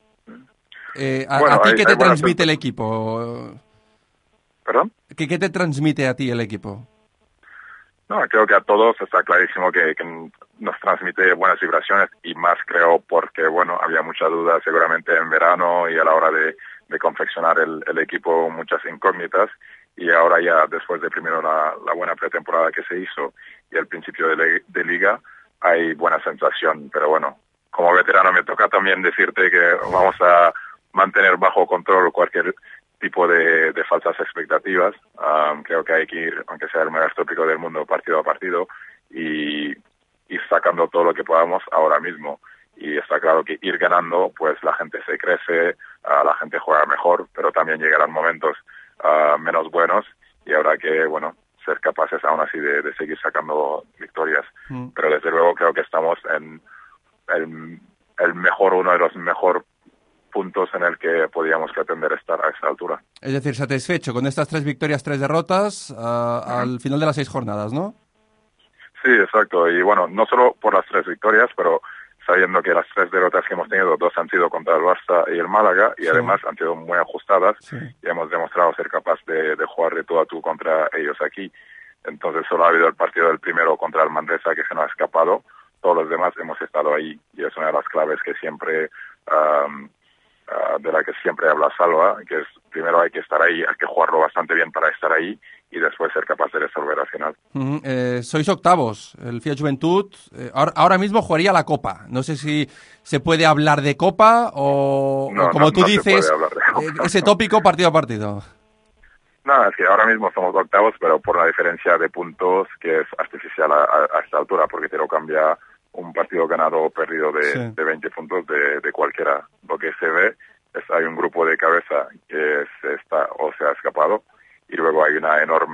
¿A ti qué te transmite el equipo? ¿Perdón? ¿Qué te transmite a ti el equipo? No, creo que a todos está clarísimo que nos transmite buenas vibraciones y más creo porque, bueno, había mucha duda seguramente en verano y a la hora de confeccionar el equipo, muchas incógnitas y ahora ya después de primero la buena pretemporada que se hizo y el principio de liga hay buena sensación, pero bueno, como veterano me toca también decirte que vamos a mantener bajo control cualquier tipo de falsas expectativas. Creo que hay que ir, aunque sea el mayor tópico del mundo, partido a partido y sacando todo lo que podamos ahora mismo. Y está claro que ir ganando, pues la gente se crece, la gente juega mejor, pero también llegarán momentos menos buenos y habrá que, bueno, ser capaces aún así de seguir sacando victorias. Pero desde luego creo que estamos en uno de los mejores puntos en el que podíamos pretender estar a esta altura. Es decir, satisfecho con estas 3 victorias, 3 derrotas al final de las 6 jornadas, ¿no? Sí, exacto. Y bueno, no solo por las 3 victorias, pero sabiendo que las 3 derrotas que hemos tenido, 2 han sido contra el Barça y el Málaga, y además han sido muy ajustadas, y hemos demostrado ser capaz de jugar de tú a tú contra ellos aquí. Entonces solo ha habido el partido del primero contra el Manresa que se nos ha escapado, todos los demás hemos estado ahí, y es una de las claves que siempre de la que siempre habla Salva, que es primero hay que estar ahí, hay que jugarlo bastante bien para estar ahí y después ser capaz de resolver al final. Sois octavos, el Fiat Joventut ahora mismo jugaría la Copa. No sé si se puede hablar de Copa o como tú dices, ese tópico partido a partido. No, es que ahora mismo somos octavos, pero por la diferencia de puntos que es artificial a esta altura, porque te lo cambia un partido ganado o perdido de 20 puntos de cualquiera. Lo que se ve es hay un grupo de cabeza que se ha escapado y luego hay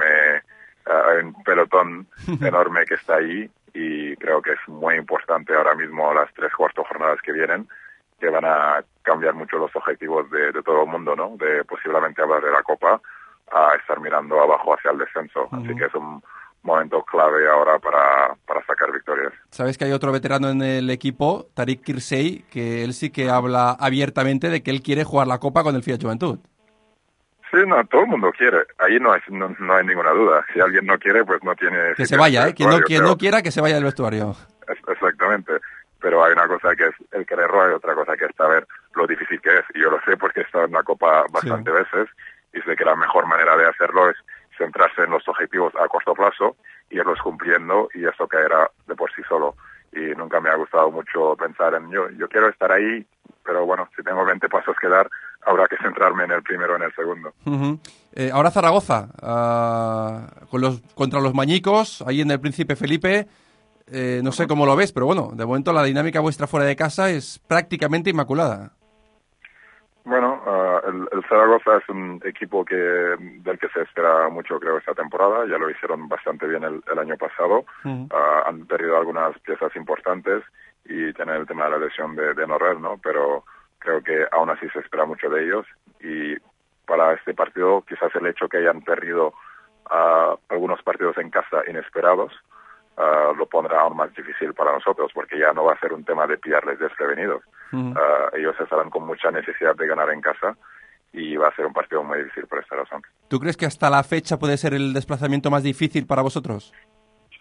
un pelotón enorme que está ahí y creo que es muy importante ahora mismo las 3 cuartos jornadas que vienen, que van a cambiar mucho los objetivos de todo el mundo, ¿no? De posiblemente hablar de la Copa a estar mirando abajo hacia el descenso. Así que es un momento clave ahora para sacar victorias. Sabes que hay otro veterano en el equipo, Tariq Kirsey, que él sí que habla abiertamente de que él quiere jugar la Copa con el Fiat Joventut. Sí, no, todo el mundo quiere. Ahí no hay ninguna duda. Si alguien no quiere, pues no tiene... Que se vaya, quien no quiera, que se vaya del vestuario. Exactamente. Pero hay una cosa que es el quererlo, hay otra cosa que es saber lo difícil que es. Y yo lo sé porque he estado en la Copa bastantes veces y sé que la mejor manera de hacerlo es centrarse en los objetivos a corto plazo, irlos cumpliendo y eso caerá de por sí solo. Y nunca me ha gustado mucho pensar en yo quiero estar ahí, pero bueno, si tengo 20 pasos que dar, habrá que centrarme en el primero o en el segundo. Ahora Zaragoza, contra los Mañicos, ahí en el Príncipe Felipe, no sé cómo lo ves, pero bueno, de momento la dinámica vuestra fuera de casa es prácticamente inmaculada. Bueno, el Zaragoza es un equipo del que se espera mucho, creo, esta temporada. Ya lo hicieron bastante bien el año pasado. Han perdido algunas piezas importantes y tienen el tema de la lesión de Norrer, ¿no? Pero creo que aún así se espera mucho de ellos. Y para este partido, quizás el hecho que hayan perdido algunos partidos en casa inesperados lo pondrá aún más difícil para nosotros, porque ya no va a ser un tema de pillarles desprevenidos. Ellos estarán con mucha necesidad de ganar en casa y va a ser un partido muy difícil por esta razón. ¿Tú crees que hasta la fecha puede ser el desplazamiento más difícil para vosotros?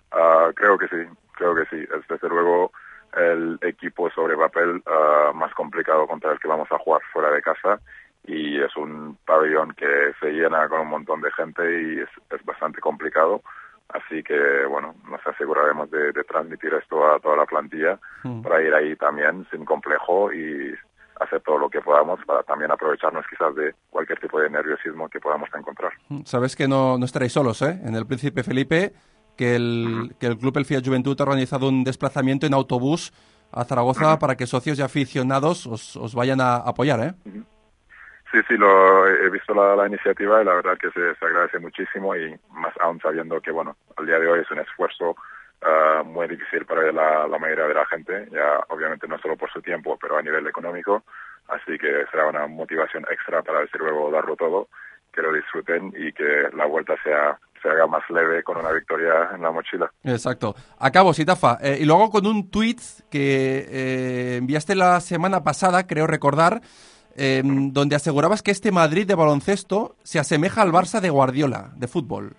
Creo que sí. Es desde luego el equipo sobre papel más complicado contra el que vamos a jugar fuera de casa, y es un pabellón que se llena con un montón de gente y es bastante complicado. Así que, bueno, nos aseguraremos de transmitir esto a toda la plantilla para ir ahí también sin complejo y hacer todo lo que podamos para también aprovecharnos quizás de cualquier tipo de nerviosismo que podamos encontrar. Sabes que no estaréis solos, ¿eh? En el Príncipe Felipe, que el club El Fiat Juventud ha organizado un desplazamiento en autobús a Zaragoza para que socios y aficionados os vayan a apoyar, ¿eh? Sí, he visto la iniciativa y la verdad que se agradece muchísimo, y más aún sabiendo que, bueno, al día de hoy es un esfuerzo muy difícil para la mayoría de la gente, ya obviamente no solo por su tiempo, pero a nivel económico, así que será una motivación extra para desde luego darlo todo, que lo disfruten y que la vuelta se haga más leve con una victoria en la mochila. Exacto. Acabo, Sitafa. Y luego con un tuit que enviaste la semana pasada, creo recordar, donde asegurabas que este Madrid de baloncesto se asemeja al Barça de Guardiola, de fútbol.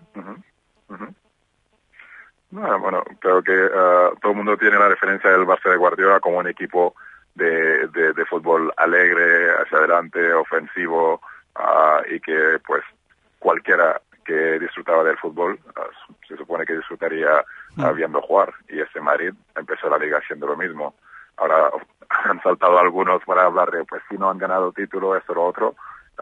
Bueno, creo que todo el mundo tiene la referencia del Barça de Guardiola como un equipo de fútbol alegre, hacia adelante, ofensivo, y que pues cualquiera que disfrutaba del fútbol se supone que disfrutaría viendo jugar, y este Madrid empezó la liga haciendo lo mismo. Ahora han saltado algunos para hablar de, pues si no han ganado título, esto o lo otro.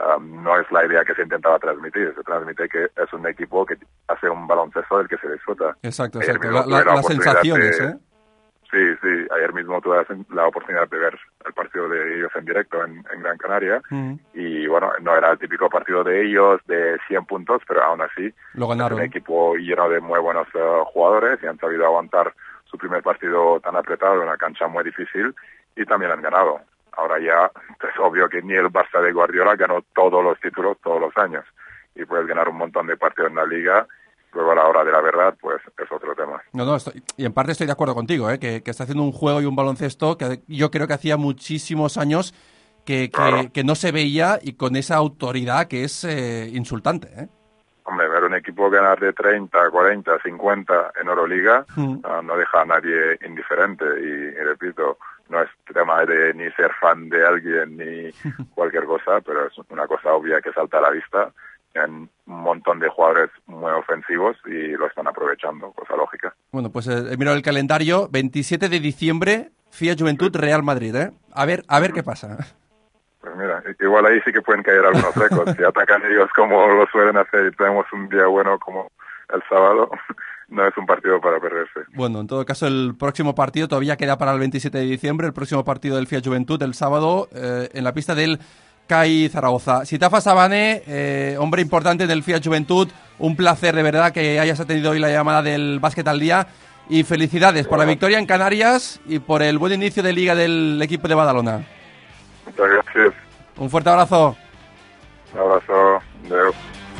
No es la idea que se intentaba transmitir. Se transmite que es un equipo que hace un baloncesto del que se disfruta. Exacto. Las sensaciones, ¿eh? Sí. Ayer mismo tuve la oportunidad de ver el partido de ellos en directo en Gran Canaria. Y bueno, no era el típico partido de ellos de 100 puntos, pero aún así lo ganaron. Es un equipo lleno de muy buenos jugadores y han sabido aguantar su primer partido tan apretado en una cancha muy difícil, y también han ganado. Ahora ya es obvio que ni el Barça de Guardiola ganó todos los títulos todos los años, y puedes ganar un montón de partidos en la liga, luego a la hora de la verdad pues es otro tema. Y en parte estoy de acuerdo contigo, que está haciendo un juego y un baloncesto que yo creo que hacía muchísimos años que no se veía, y con esa autoridad que es insultante, ¿eh? Hombre, ver un equipo ganar de 30, 40, 50 en Euroliga no deja a nadie indiferente, y repito, no es tema de ni ser fan de alguien ni cualquier cosa, pero es una cosa obvia que salta a la vista. Hay un montón de jugadores muy ofensivos y lo están aprovechando, cosa lógica. Bueno, pues miro el calendario, 27 de diciembre, Fiat Juventud, Real Madrid, ¿eh? A ver qué pasa. Pues mira, igual ahí sí que pueden caer algunos récords. Si atacan ellos como lo suelen hacer y tenemos un día bueno como el sábado, no es un partido para perderse. Bueno, en todo caso, el próximo partido todavía queda para el 27 de diciembre, el próximo partido del Fiat Juventud, el sábado, en la pista del CAI Zaragoza. Sitafa Sabane, hombre importante del Fiat Juventud, un placer de verdad que hayas atendido hoy la llamada del Básquet al Día, y felicidades por la victoria en Canarias y por el buen inicio de liga del equipo de Badalona. Muchas gracias. Un fuerte abrazo. Un abrazo. Adeu.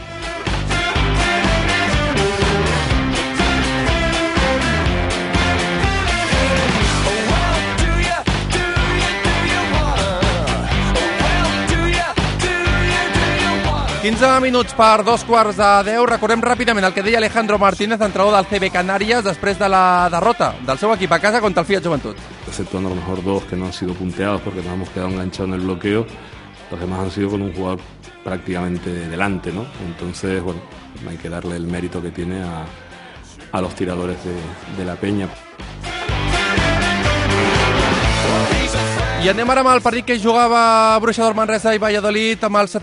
Minuts per 2:15. Recordem ràpidament el que deia Alejandro Martínez, entrenador del CB Canarias, després de la derrota del seu equip a casa contra el Fiat Juventud. Exceptuando a lo mejor dos que no han sido punteados porque nos hemos quedado enganchados en el bloqueo, los demás han sido con un jugador prácticamente delante, ¿no? Entonces, bueno, hay que darle el mérito que tiene a los tiradores de la Peña. I anem ara amb el partit que jugava Bruixador Manresa i Valladolid amb el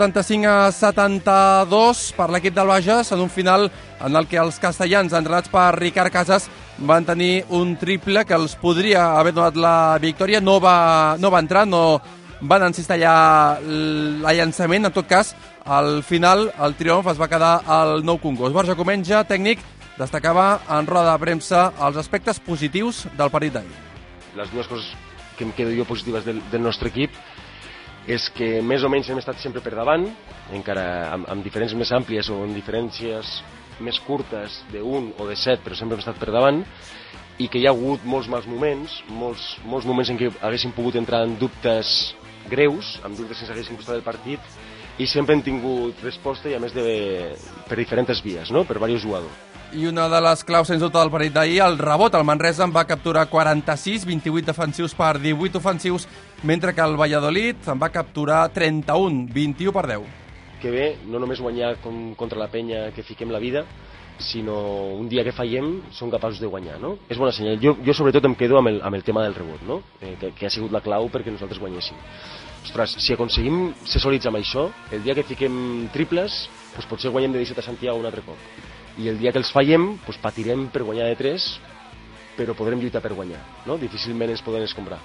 75-72 per l'equip del Bages, en un final en el que els castellans, entrenats per Ricard Casas, van tenir un triple que els podria haver donat la victòria. No va entrar, no van encistellar el llançament. En tot cas, al final el triomf es va quedar al Nou Congost. Borja Comenja, tècnic, destacava en roda de premsa els aspectes positius del partit d'ahir. Les dues coses que em quedo jo positives del nostre equip és que més o menys hem estat sempre per davant, encara amb diferències més àmplies o amb diferències més curtes d'un o de 7, però sempre hem estat per davant, i que hi ha hagut molts mals moments, molts moments en què haguéssim pogut entrar en dubtes greus, amb dubtes que ens haguessin costat el partit, i sempre hem tingut resposta, i a més per diferents vies, no? Per diversos jugadors. I una de les claus, sens dubte, del partit d'ahir, el rebot. El Manresa en va capturar 46, 28 defensius per 18 ofensius, mentre que el Valladolid en va capturar 31, 21 per 10. Que bé, no només guanyar contra la penya que fiquem la vida, sinó un dia que fallem som capaços de guanyar, no? És bona senyal. Jo sobretot em quedo amb el tema del rebot, no? Que ha sigut la clau perquè nosaltres guanyéssim. Ostres, si aconseguim ser sòlids amb això, el dia que fiquem triples, doncs potser guanyem de 17 a Santiago un altre cop. I el dia que els fallem, doncs patirem per guanyar de 3, però podrem lluitar per guanyar, no? Difícilment ens poden escombrar.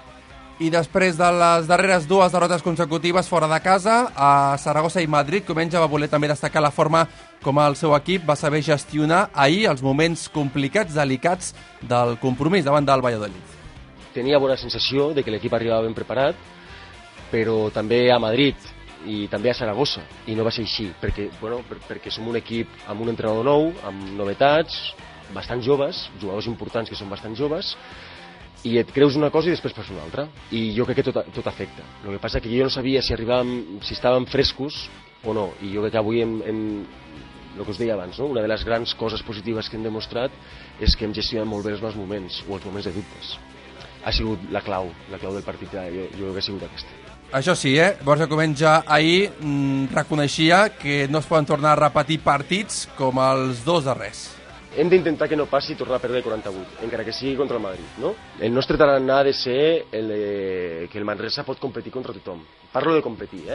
I després de les darreres 2 derrotes consecutives fora de casa, a Saragossa i Madrid, Comenge va voler també destacar la forma com el seu equip va saber gestionar ahir els moments complicats, delicats del compromís davant del Valladolid. Tenia bona sensació de que l'equip arribava ben preparat, però també a Madrid i també a Saragossa, i no va ser així, perquè som un equip amb un entrenador nou, amb novetats, bastant joves, jugadors importants que són bastant joves, i et creus una cosa i després passa una altra, i jo crec que tot afecta. El que passa que jo no sabia si estàvem frescos o no, i jo crec que avui el que us deia abans, no? Una de les grans coses positives que hem demostrat és que hem gestionat molt bé els nostres moments, o els moments de dubtes. Ha sigut la clau del partit, jo crec que ha sigut aquesta. Això sí, Borja Comenge ahir reconeixia que no es poden tornar a repetir partits com els 2 darrers. Hem d'intentar que no passi i tornar a perdre 48, encara que sigui contra el Madrid, no? El nostre tarannà ha de ser que el Manresa pot competir contra tothom. Parlo de competir,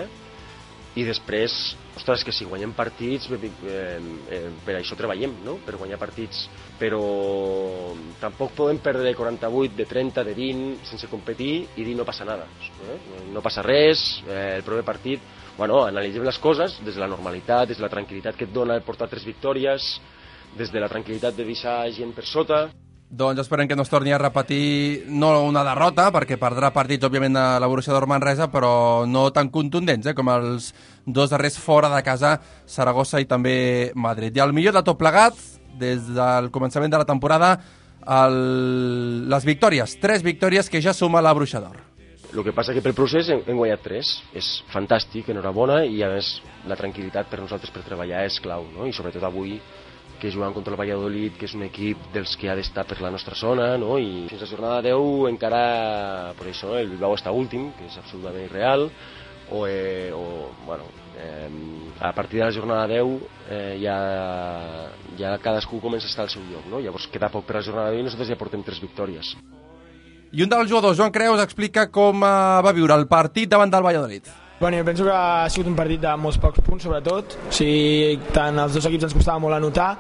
I després, ostres, que si guanyem partits, per això treballem, no? Per guanyar partits. Però tampoc podem perdre 48, de 30, de 20, sense competir i dir no passa nada. No passa res, el proper partit... Bueno, analitzem les coses des de la normalitat, des de la tranquil·litat que et dona el portar 3 victòries, des de la tranquil·litat de deixar gent per sota. Doncs esperem que no es torni a repetir no una derrota, perquè perdrà partits, òbviament, a la Borussia Dortmund Manresa, però no tan contundents, com els 2 darrers fora de casa, Saragossa i també Madrid. I el millor de tot plegat, des del començament de la temporada, les victòries, 3 victòries que ja suma la Bruixa d'Or. El que passa que pel procés hem guanyat 3, és fantàstic, enhorabona, i a més la tranquil·litat per nosaltres per treballar és clau, no? I sobretot avui, que jugant contra el Valladolid, que és un equip dels que ha d'estar per la nostra zona, no? I fins a jornada 10 encara, per això, el Bilbao està últim, que és absolutament irreal, a partir de la jornada 10 ja cadascú comença a estar al seu lloc, no? Llavors queda poc per la jornada 10 i nosaltres ja portem 3 victòries. I un dels jugadors, Joan Creus, explica com va viure el partit davant del Valladolid. Bueno, jo penso que ha sigut un partit de molts pocs punts, sobretot. O sigui, tant els 2 equips ens costava molt anotar.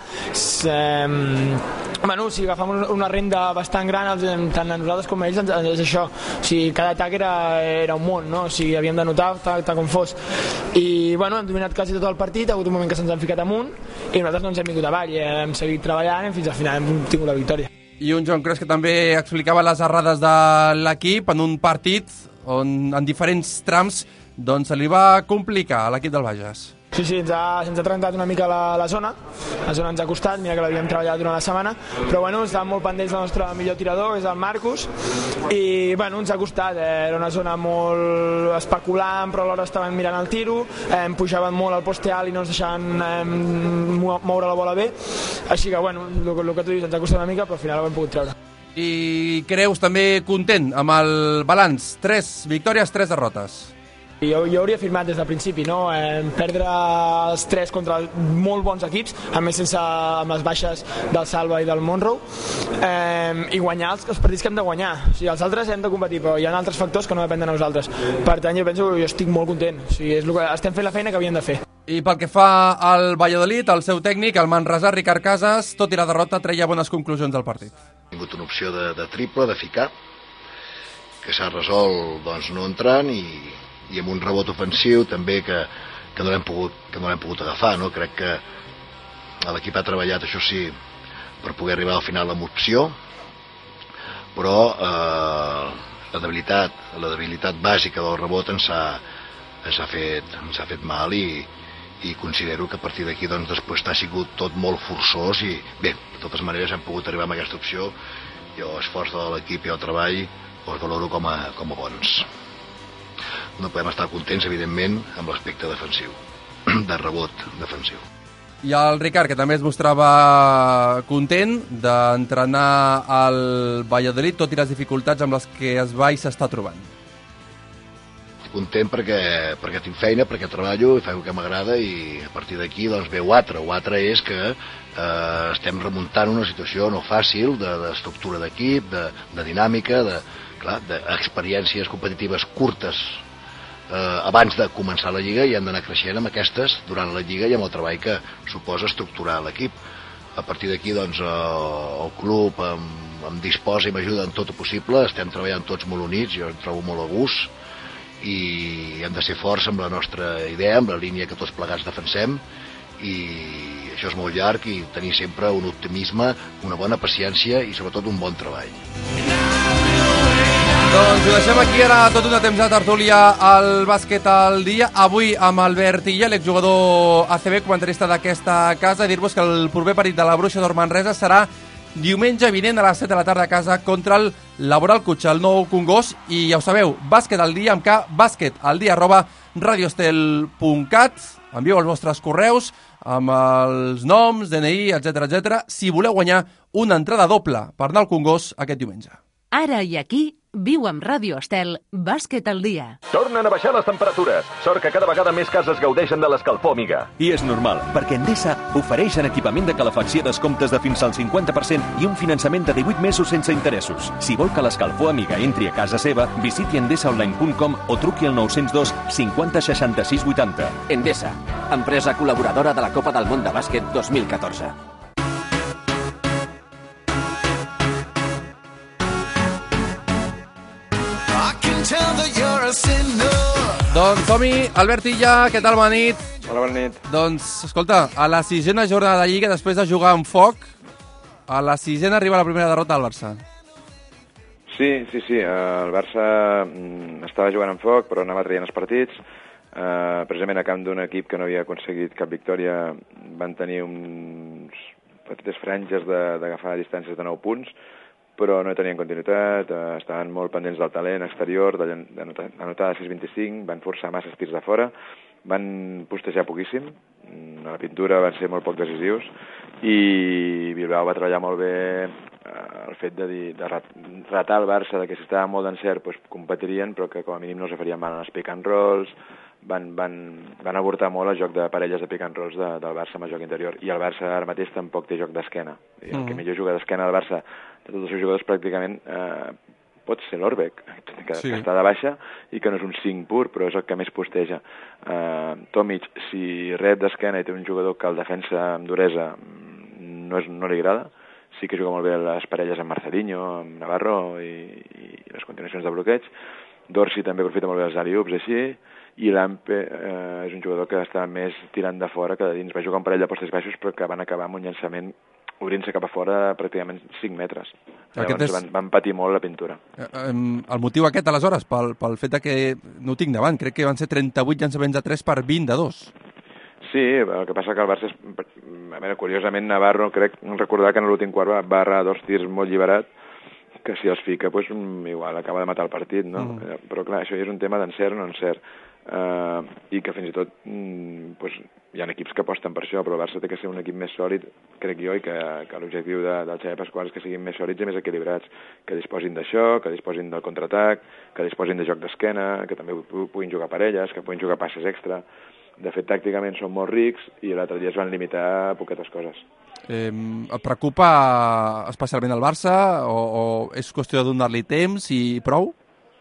Si agafam una renda bastant gran, tant a nosaltres com a ells, és això. O sigui, cada atac era un món, no? O sigui, havíem d'anotar tal com fos. I, hem dominat quasi tot el partit, ha hagut un moment que se'ns han ficat amunt, i nosaltres no ens hem vingut avall, hem seguit treballant i fins al final hem tingut la victòria. I un Joan Creus que també explicava les errades de l'equip en un partit on en diferents trams se li va complicar a l'equip del Bages. Sí, ens ha trencat una mica la zona ens ha costat, mira que l'havíem treballat durant la setmana, però estàvem molt pendents del nostre millor tirador, que és el Marcus, i ens ha costat, era una zona molt especulant, però alhora estaven mirant el tiro, pujaven molt al poste alt i no ens deixaven moure la bola bé, així que el que tu dius ens ha costat una mica, però al final ho hem pogut treure. I Creus també content amb el balanç, 3 victòries, 3 derrotes. Jo hauria firmat des del principi, no? Perdre els 3 contra molt bons equips, a més amb les baixes del Salva i del Monroe, i guanyar els partits que hem de guanyar. O sigui, els altres hem de competir, però hi ha altres factors que no depenen de nosaltres. Per tant, jo estic molt content. O sigui, estem fent la feina que havíem de fer. I pel que fa al Valladolid, el seu tècnic, el manresà Ricard Casas, tot i la derrota, treia bones conclusions del partit. Ha tingut una opció de triple, de ficar, que s'ha resolt no entrant i amb un rebot ofensiu també que no l'hem pogut agafar, no? Crec que l'equip ha treballat, això sí, per poder arribar al final amb opció, però la debilitat bàsica del rebot ens ha fet mal i considero que a partir d'aquí després ha sigut tot molt forçós i bé, de totes maneres hem pogut arribar a aquesta opció i l'esforç de l'equip i el treball els valoro com a bons. No podem estar contents, evidentment, amb l'aspecte defensiu, de rebot defensiu. I el Ricard, que també es mostrava content d'entrenar al Valladolid, tot i les dificultats amb les que es va i s'està trobant. Content perquè tinc feina, perquè treballo i faig el que m'agrada, i a partir d'aquí doncs ve ho altre. Ho altre és que estem remuntant una situació no fàcil d'estructura d'equip, de dinàmica, d'experiències competitives curtes abans de començar la Lliga, i hem d'anar creixent amb aquestes durant la Lliga i amb el treball que suposa estructurar l'equip. A partir d'aquí doncs, el club em disposa i m'ajuda en tot el possible, estem treballant tots molt units, jo em trobo molt a gust, i hem de ser forts amb la nostra idea, amb la línia que tots plegats defensem, i això és molt llarg, i tenir sempre un optimisme, una bona paciència i sobretot un bon treball. Doncs ho deixem aquí, ara tot una temps de tertúlia al bàsquet al dia. Avui amb Albert Illa, l'exjugador ACB, comentarista d'aquesta casa, i dir-vos que el proper partit de la Bruixa d'Or Manresa serà diumenge vinent a les 7 de la tarda a casa contra el Laboral Cutxa, el nou Congost. I ja ho sabeu, bàsquet al dia amb K, basquetaldia@radioestel.cat. Envieu els vostres correus amb els noms, DNI, etc. si voleu guanyar una entrada doble per anar al Congost aquest diumenge. Ara i aquí, viu amb Ràdio Estel, bàsquet al dia. Tornen a baixar les temperatures. Sort que cada vegada més cases gaudeixen de l'escalfor, amiga. I és normal, perquè Endesa ofereix en equipament de calefacció descomptes de fins al 50% i un finançament de 18 mesos sense interessos. Si vol que l'escalfor, amiga, entri a casa seva, visiti endesaonline.com o truqui al 902 50 66 80. Endesa, empresa col·laboradora de la Copa del Món de Bàsquet 2014. Doncs som-hi, Albert Illa, què tal, bona nit? Hola, bona nit. Doncs, escolta, a la 6ª jornada de Lliga, després de jugar amb foc, a la 6ª arriba la primera derrota del Barça. Sí, el Barça estava jugant amb foc, però anava traient els partits. Precisament a camp d'un equip que no havia aconseguit cap victòria, van tenir uns petites franges d'agafar distàncies de 9 punts, però no tenien continuïtat, estaven molt pendents del talent exterior, d'anotar a 6-25, van forçar masses tirs de fora, van postejar poquíssim, a la pintura van ser molt poc decisius, i Bilbao va treballar molt bé el fet de ratar el Barça, que si estava molt d'encert competirien, però que com a mínim no s'afarien mal en els pick and rolls, van avortar molt el joc de parelles de pick and rolls del Barça amb el joc interior, i el Barça ara mateix tampoc té joc d'esquena. El que millor juga d'esquena del Barça de tots els seus jugadors pràcticament pot ser l'Orbeck, que està de baixa i que no és un 5 pur, però és el que més posteja. Tomic, si rep d'esquena i té un jugador que el defensa amb duresa no li agrada, sí que juga molt bé les parelles amb Marcelinho, amb Navarro i les continuacions de bloqueig. Dorsey també aprofita molt bé els alley-oops així, i Lampe és un jugador que està més tirant de fora que de dins. Va jugar un parell de postes baixos, però que van acabar amb un llançament obrint-se cap a fora pràcticament 5 metres. Llavors van patir molt la pintura. El motiu aquest, aleshores, pel fet que no ho tinc davant, crec que van ser 38 llançaments de 3 per 20 de 2. Sí, el que passa que el Barça curiosament, Navarro, crec recordar que en l'últim quart va barrar 2 tirs molt alliberat, que si els fica, igual acaba de matar el partit, no? Però clar, això ja és un tema d'encert o no encert. I que fins i tot hi ha equips que aposten per això, però el Barça té que ser un equip més sòlid, crec jo, i que l'objectiu del Xavi Pasqual és que siguin més sòlids i més equilibrats, que disposin d'això, que disposin del contraatac, que disposin de joc d'esquena, que també puguin jugar parelles, que puguin jugar passes extra. De fet, tàcticament són molt rics i l'altre dia es van limitar a poquetes coses. Et preocupa especialment el Barça o és qüestió de donar-li temps i prou?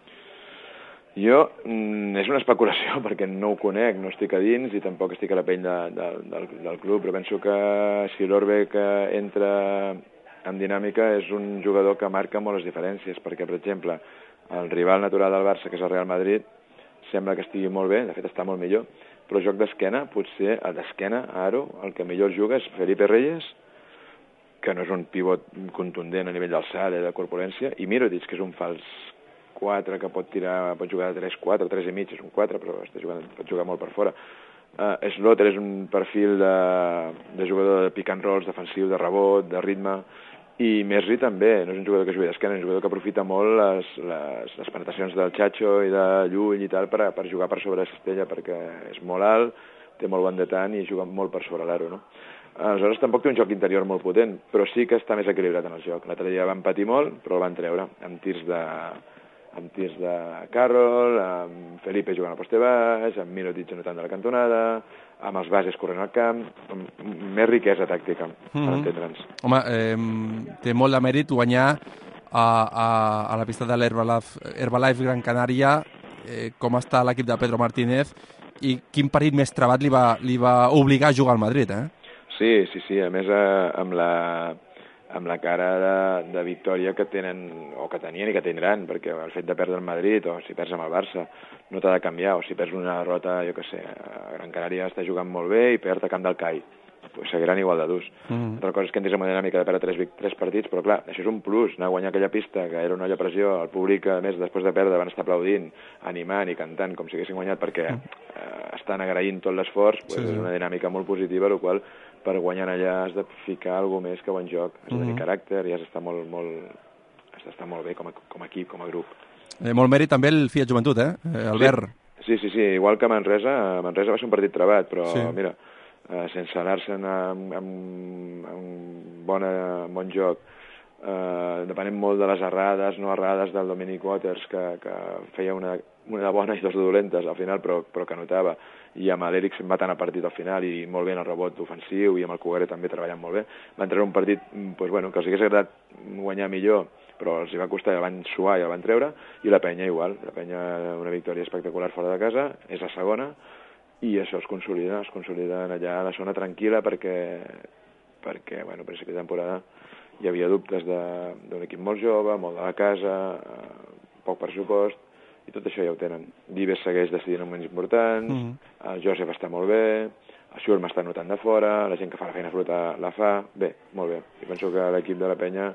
Jo, és una especulació perquè no ho conec, no estic a dins i tampoc estic a la pell del club, però penso que si l'Orbeck entra en dinàmica és un jugador que marca molt les diferències, perquè, per exemple, el rival natural del Barça, que és el Real Madrid, sembla que estigui molt bé, de fet està molt millor, però el joc d'esquena, potser el d'esquena, Aro, el que millor juga és Felipe Reyes, que no és un pivot contundent a nivell d'alçada i de corpulència, i Mirotic, que és un fals 4 que pot jugar de 3-4, 3,5, és un 4, però pot jugar molt per fora. Slaughter és un perfil de jugador de pick and rolls, defensiu, de rebot, de ritme, i Mesri també, no és un jugador que jugui d'esquena, és un jugador que aprofita molt les penetracions del Chacho i de Llull i tal per jugar per sobre la cistella, perquè és molt alt, té molt bon detant i juga molt per sobre l'aro, no? Aleshores tampoc té un joc interior molt potent, però sí que està més equilibrat en el joc. L'altre dia van patir molt, però el van treure, amb tirs de Carroll, amb Felipe jugant al poste baix, amb Mirotic anotant de la cantonada, amb els bases corrent al camp, més riquesa tàctica, per entendre'ns. Home, té molt de mèrit guanyar a la pista de l'Herbalife Gran Canària, com està l'equip de Pedro Martínez i quin partit més trebat li va obligar a jugar al Madrid, eh? Sí, a més amb la cara de victòria que tenen, o que tenien i que tindran, perquè el fet de perdre el Madrid, o si perds amb el Barça, no t'ha de canviar, o si perds una derrota, jo què sé, a Gran Canària està jugant molt bé i perd a camp del CAI, pues seguiran igual de durs. Altra cosa és que entris en una dinàmica de perdre tres partits, però clar, això és un plus, anar a guanyar aquella pista, que era una olla pressió, el públic, a més, després de perdre, van estar aplaudint, animant i cantant com si haguessin guanyat, perquè estan agraint tot l'esforç, pues és una dinàmica molt positiva, el qual per guanyar allà has de ficar alguna més que bon joc, has de tenir caràcter i has d'estar molt bé com a equip, com a grup. Molt mèrit també el Fiat Joventut, Albert? Sí, igual que Manresa va ser un partit trebat, però mira, sense anar-se'n amb bon joc, depenent molt de les errades, no errades del Dominic Waters, que feia una de bona i dos de dolentes al final, però que anotava, i amb l'Eriksen va tant a partit al final i molt bé en el rebot ofensiu i amb el Cougaré també treballant molt bé. Van treure un partit que els hagués agradat guanyar millor, però els hi va costar i el van suar i el van treure, i la Penya igual. La Penya, una victòria espectacular fora de casa, és la segona, i això es consolida allà a la zona tranquil·la perquè bueno, a principi de temporada hi havia dubtes d'un equip molt jove, molt de la casa, poc pressupost, i tot això ja ho tenen. Vives segueix decidint moments importants, el Josep està molt bé, el Schurm està notant de fora, la gent que fa la feina fruta la fa, bé, molt bé. I penso que l'equip de la Penya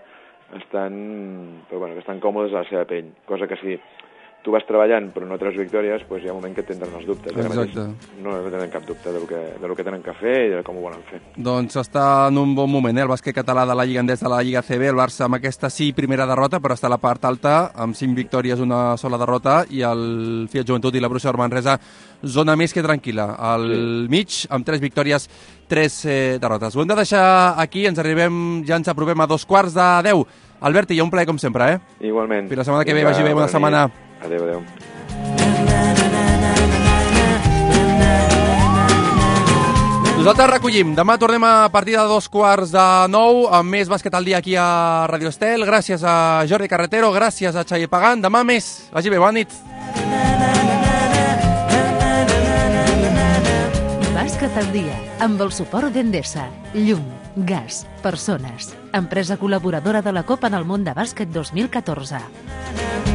estan còmodes a la seva pell, cosa que si tu vas treballant però no treus victòries, doncs hi ha un moment que tindran els dubtes. Exacte. No tenen cap dubte del que tenen que fer i de com ho volen fer. Doncs està en un bon moment, el bàsquet català de la Lliga Endesa, de la Lliga CB, el Barça amb aquesta primera derrota, però està a la part alta, amb 5 victòries, una sola derrota, i el Fiat Joventut i la Borussia Manresa, zona més que tranquil·la. Al mig, amb 3 victòries, 3 derrotes. Ho hem de deixar aquí, ja ens aprovem a 9:45. Albert, hi ha un plaer com sempre, Igualment. Fins la setmana que ve, vagi bé, bona setmana. Adéu. Nosaltres recollim. Demà tornem a partir de 8:45 amb més bàsquet al dia aquí a Radio Estel. Gràcies a Jordi Carretero, gràcies a Xavier Pagant. Demà més. Vagi bé, bona nit. Bàsquet al dia, amb el suport d'Endesa. Llum, gas, persones. Empresa col·laboradora de la Copa del Món de Bàsquet 2014.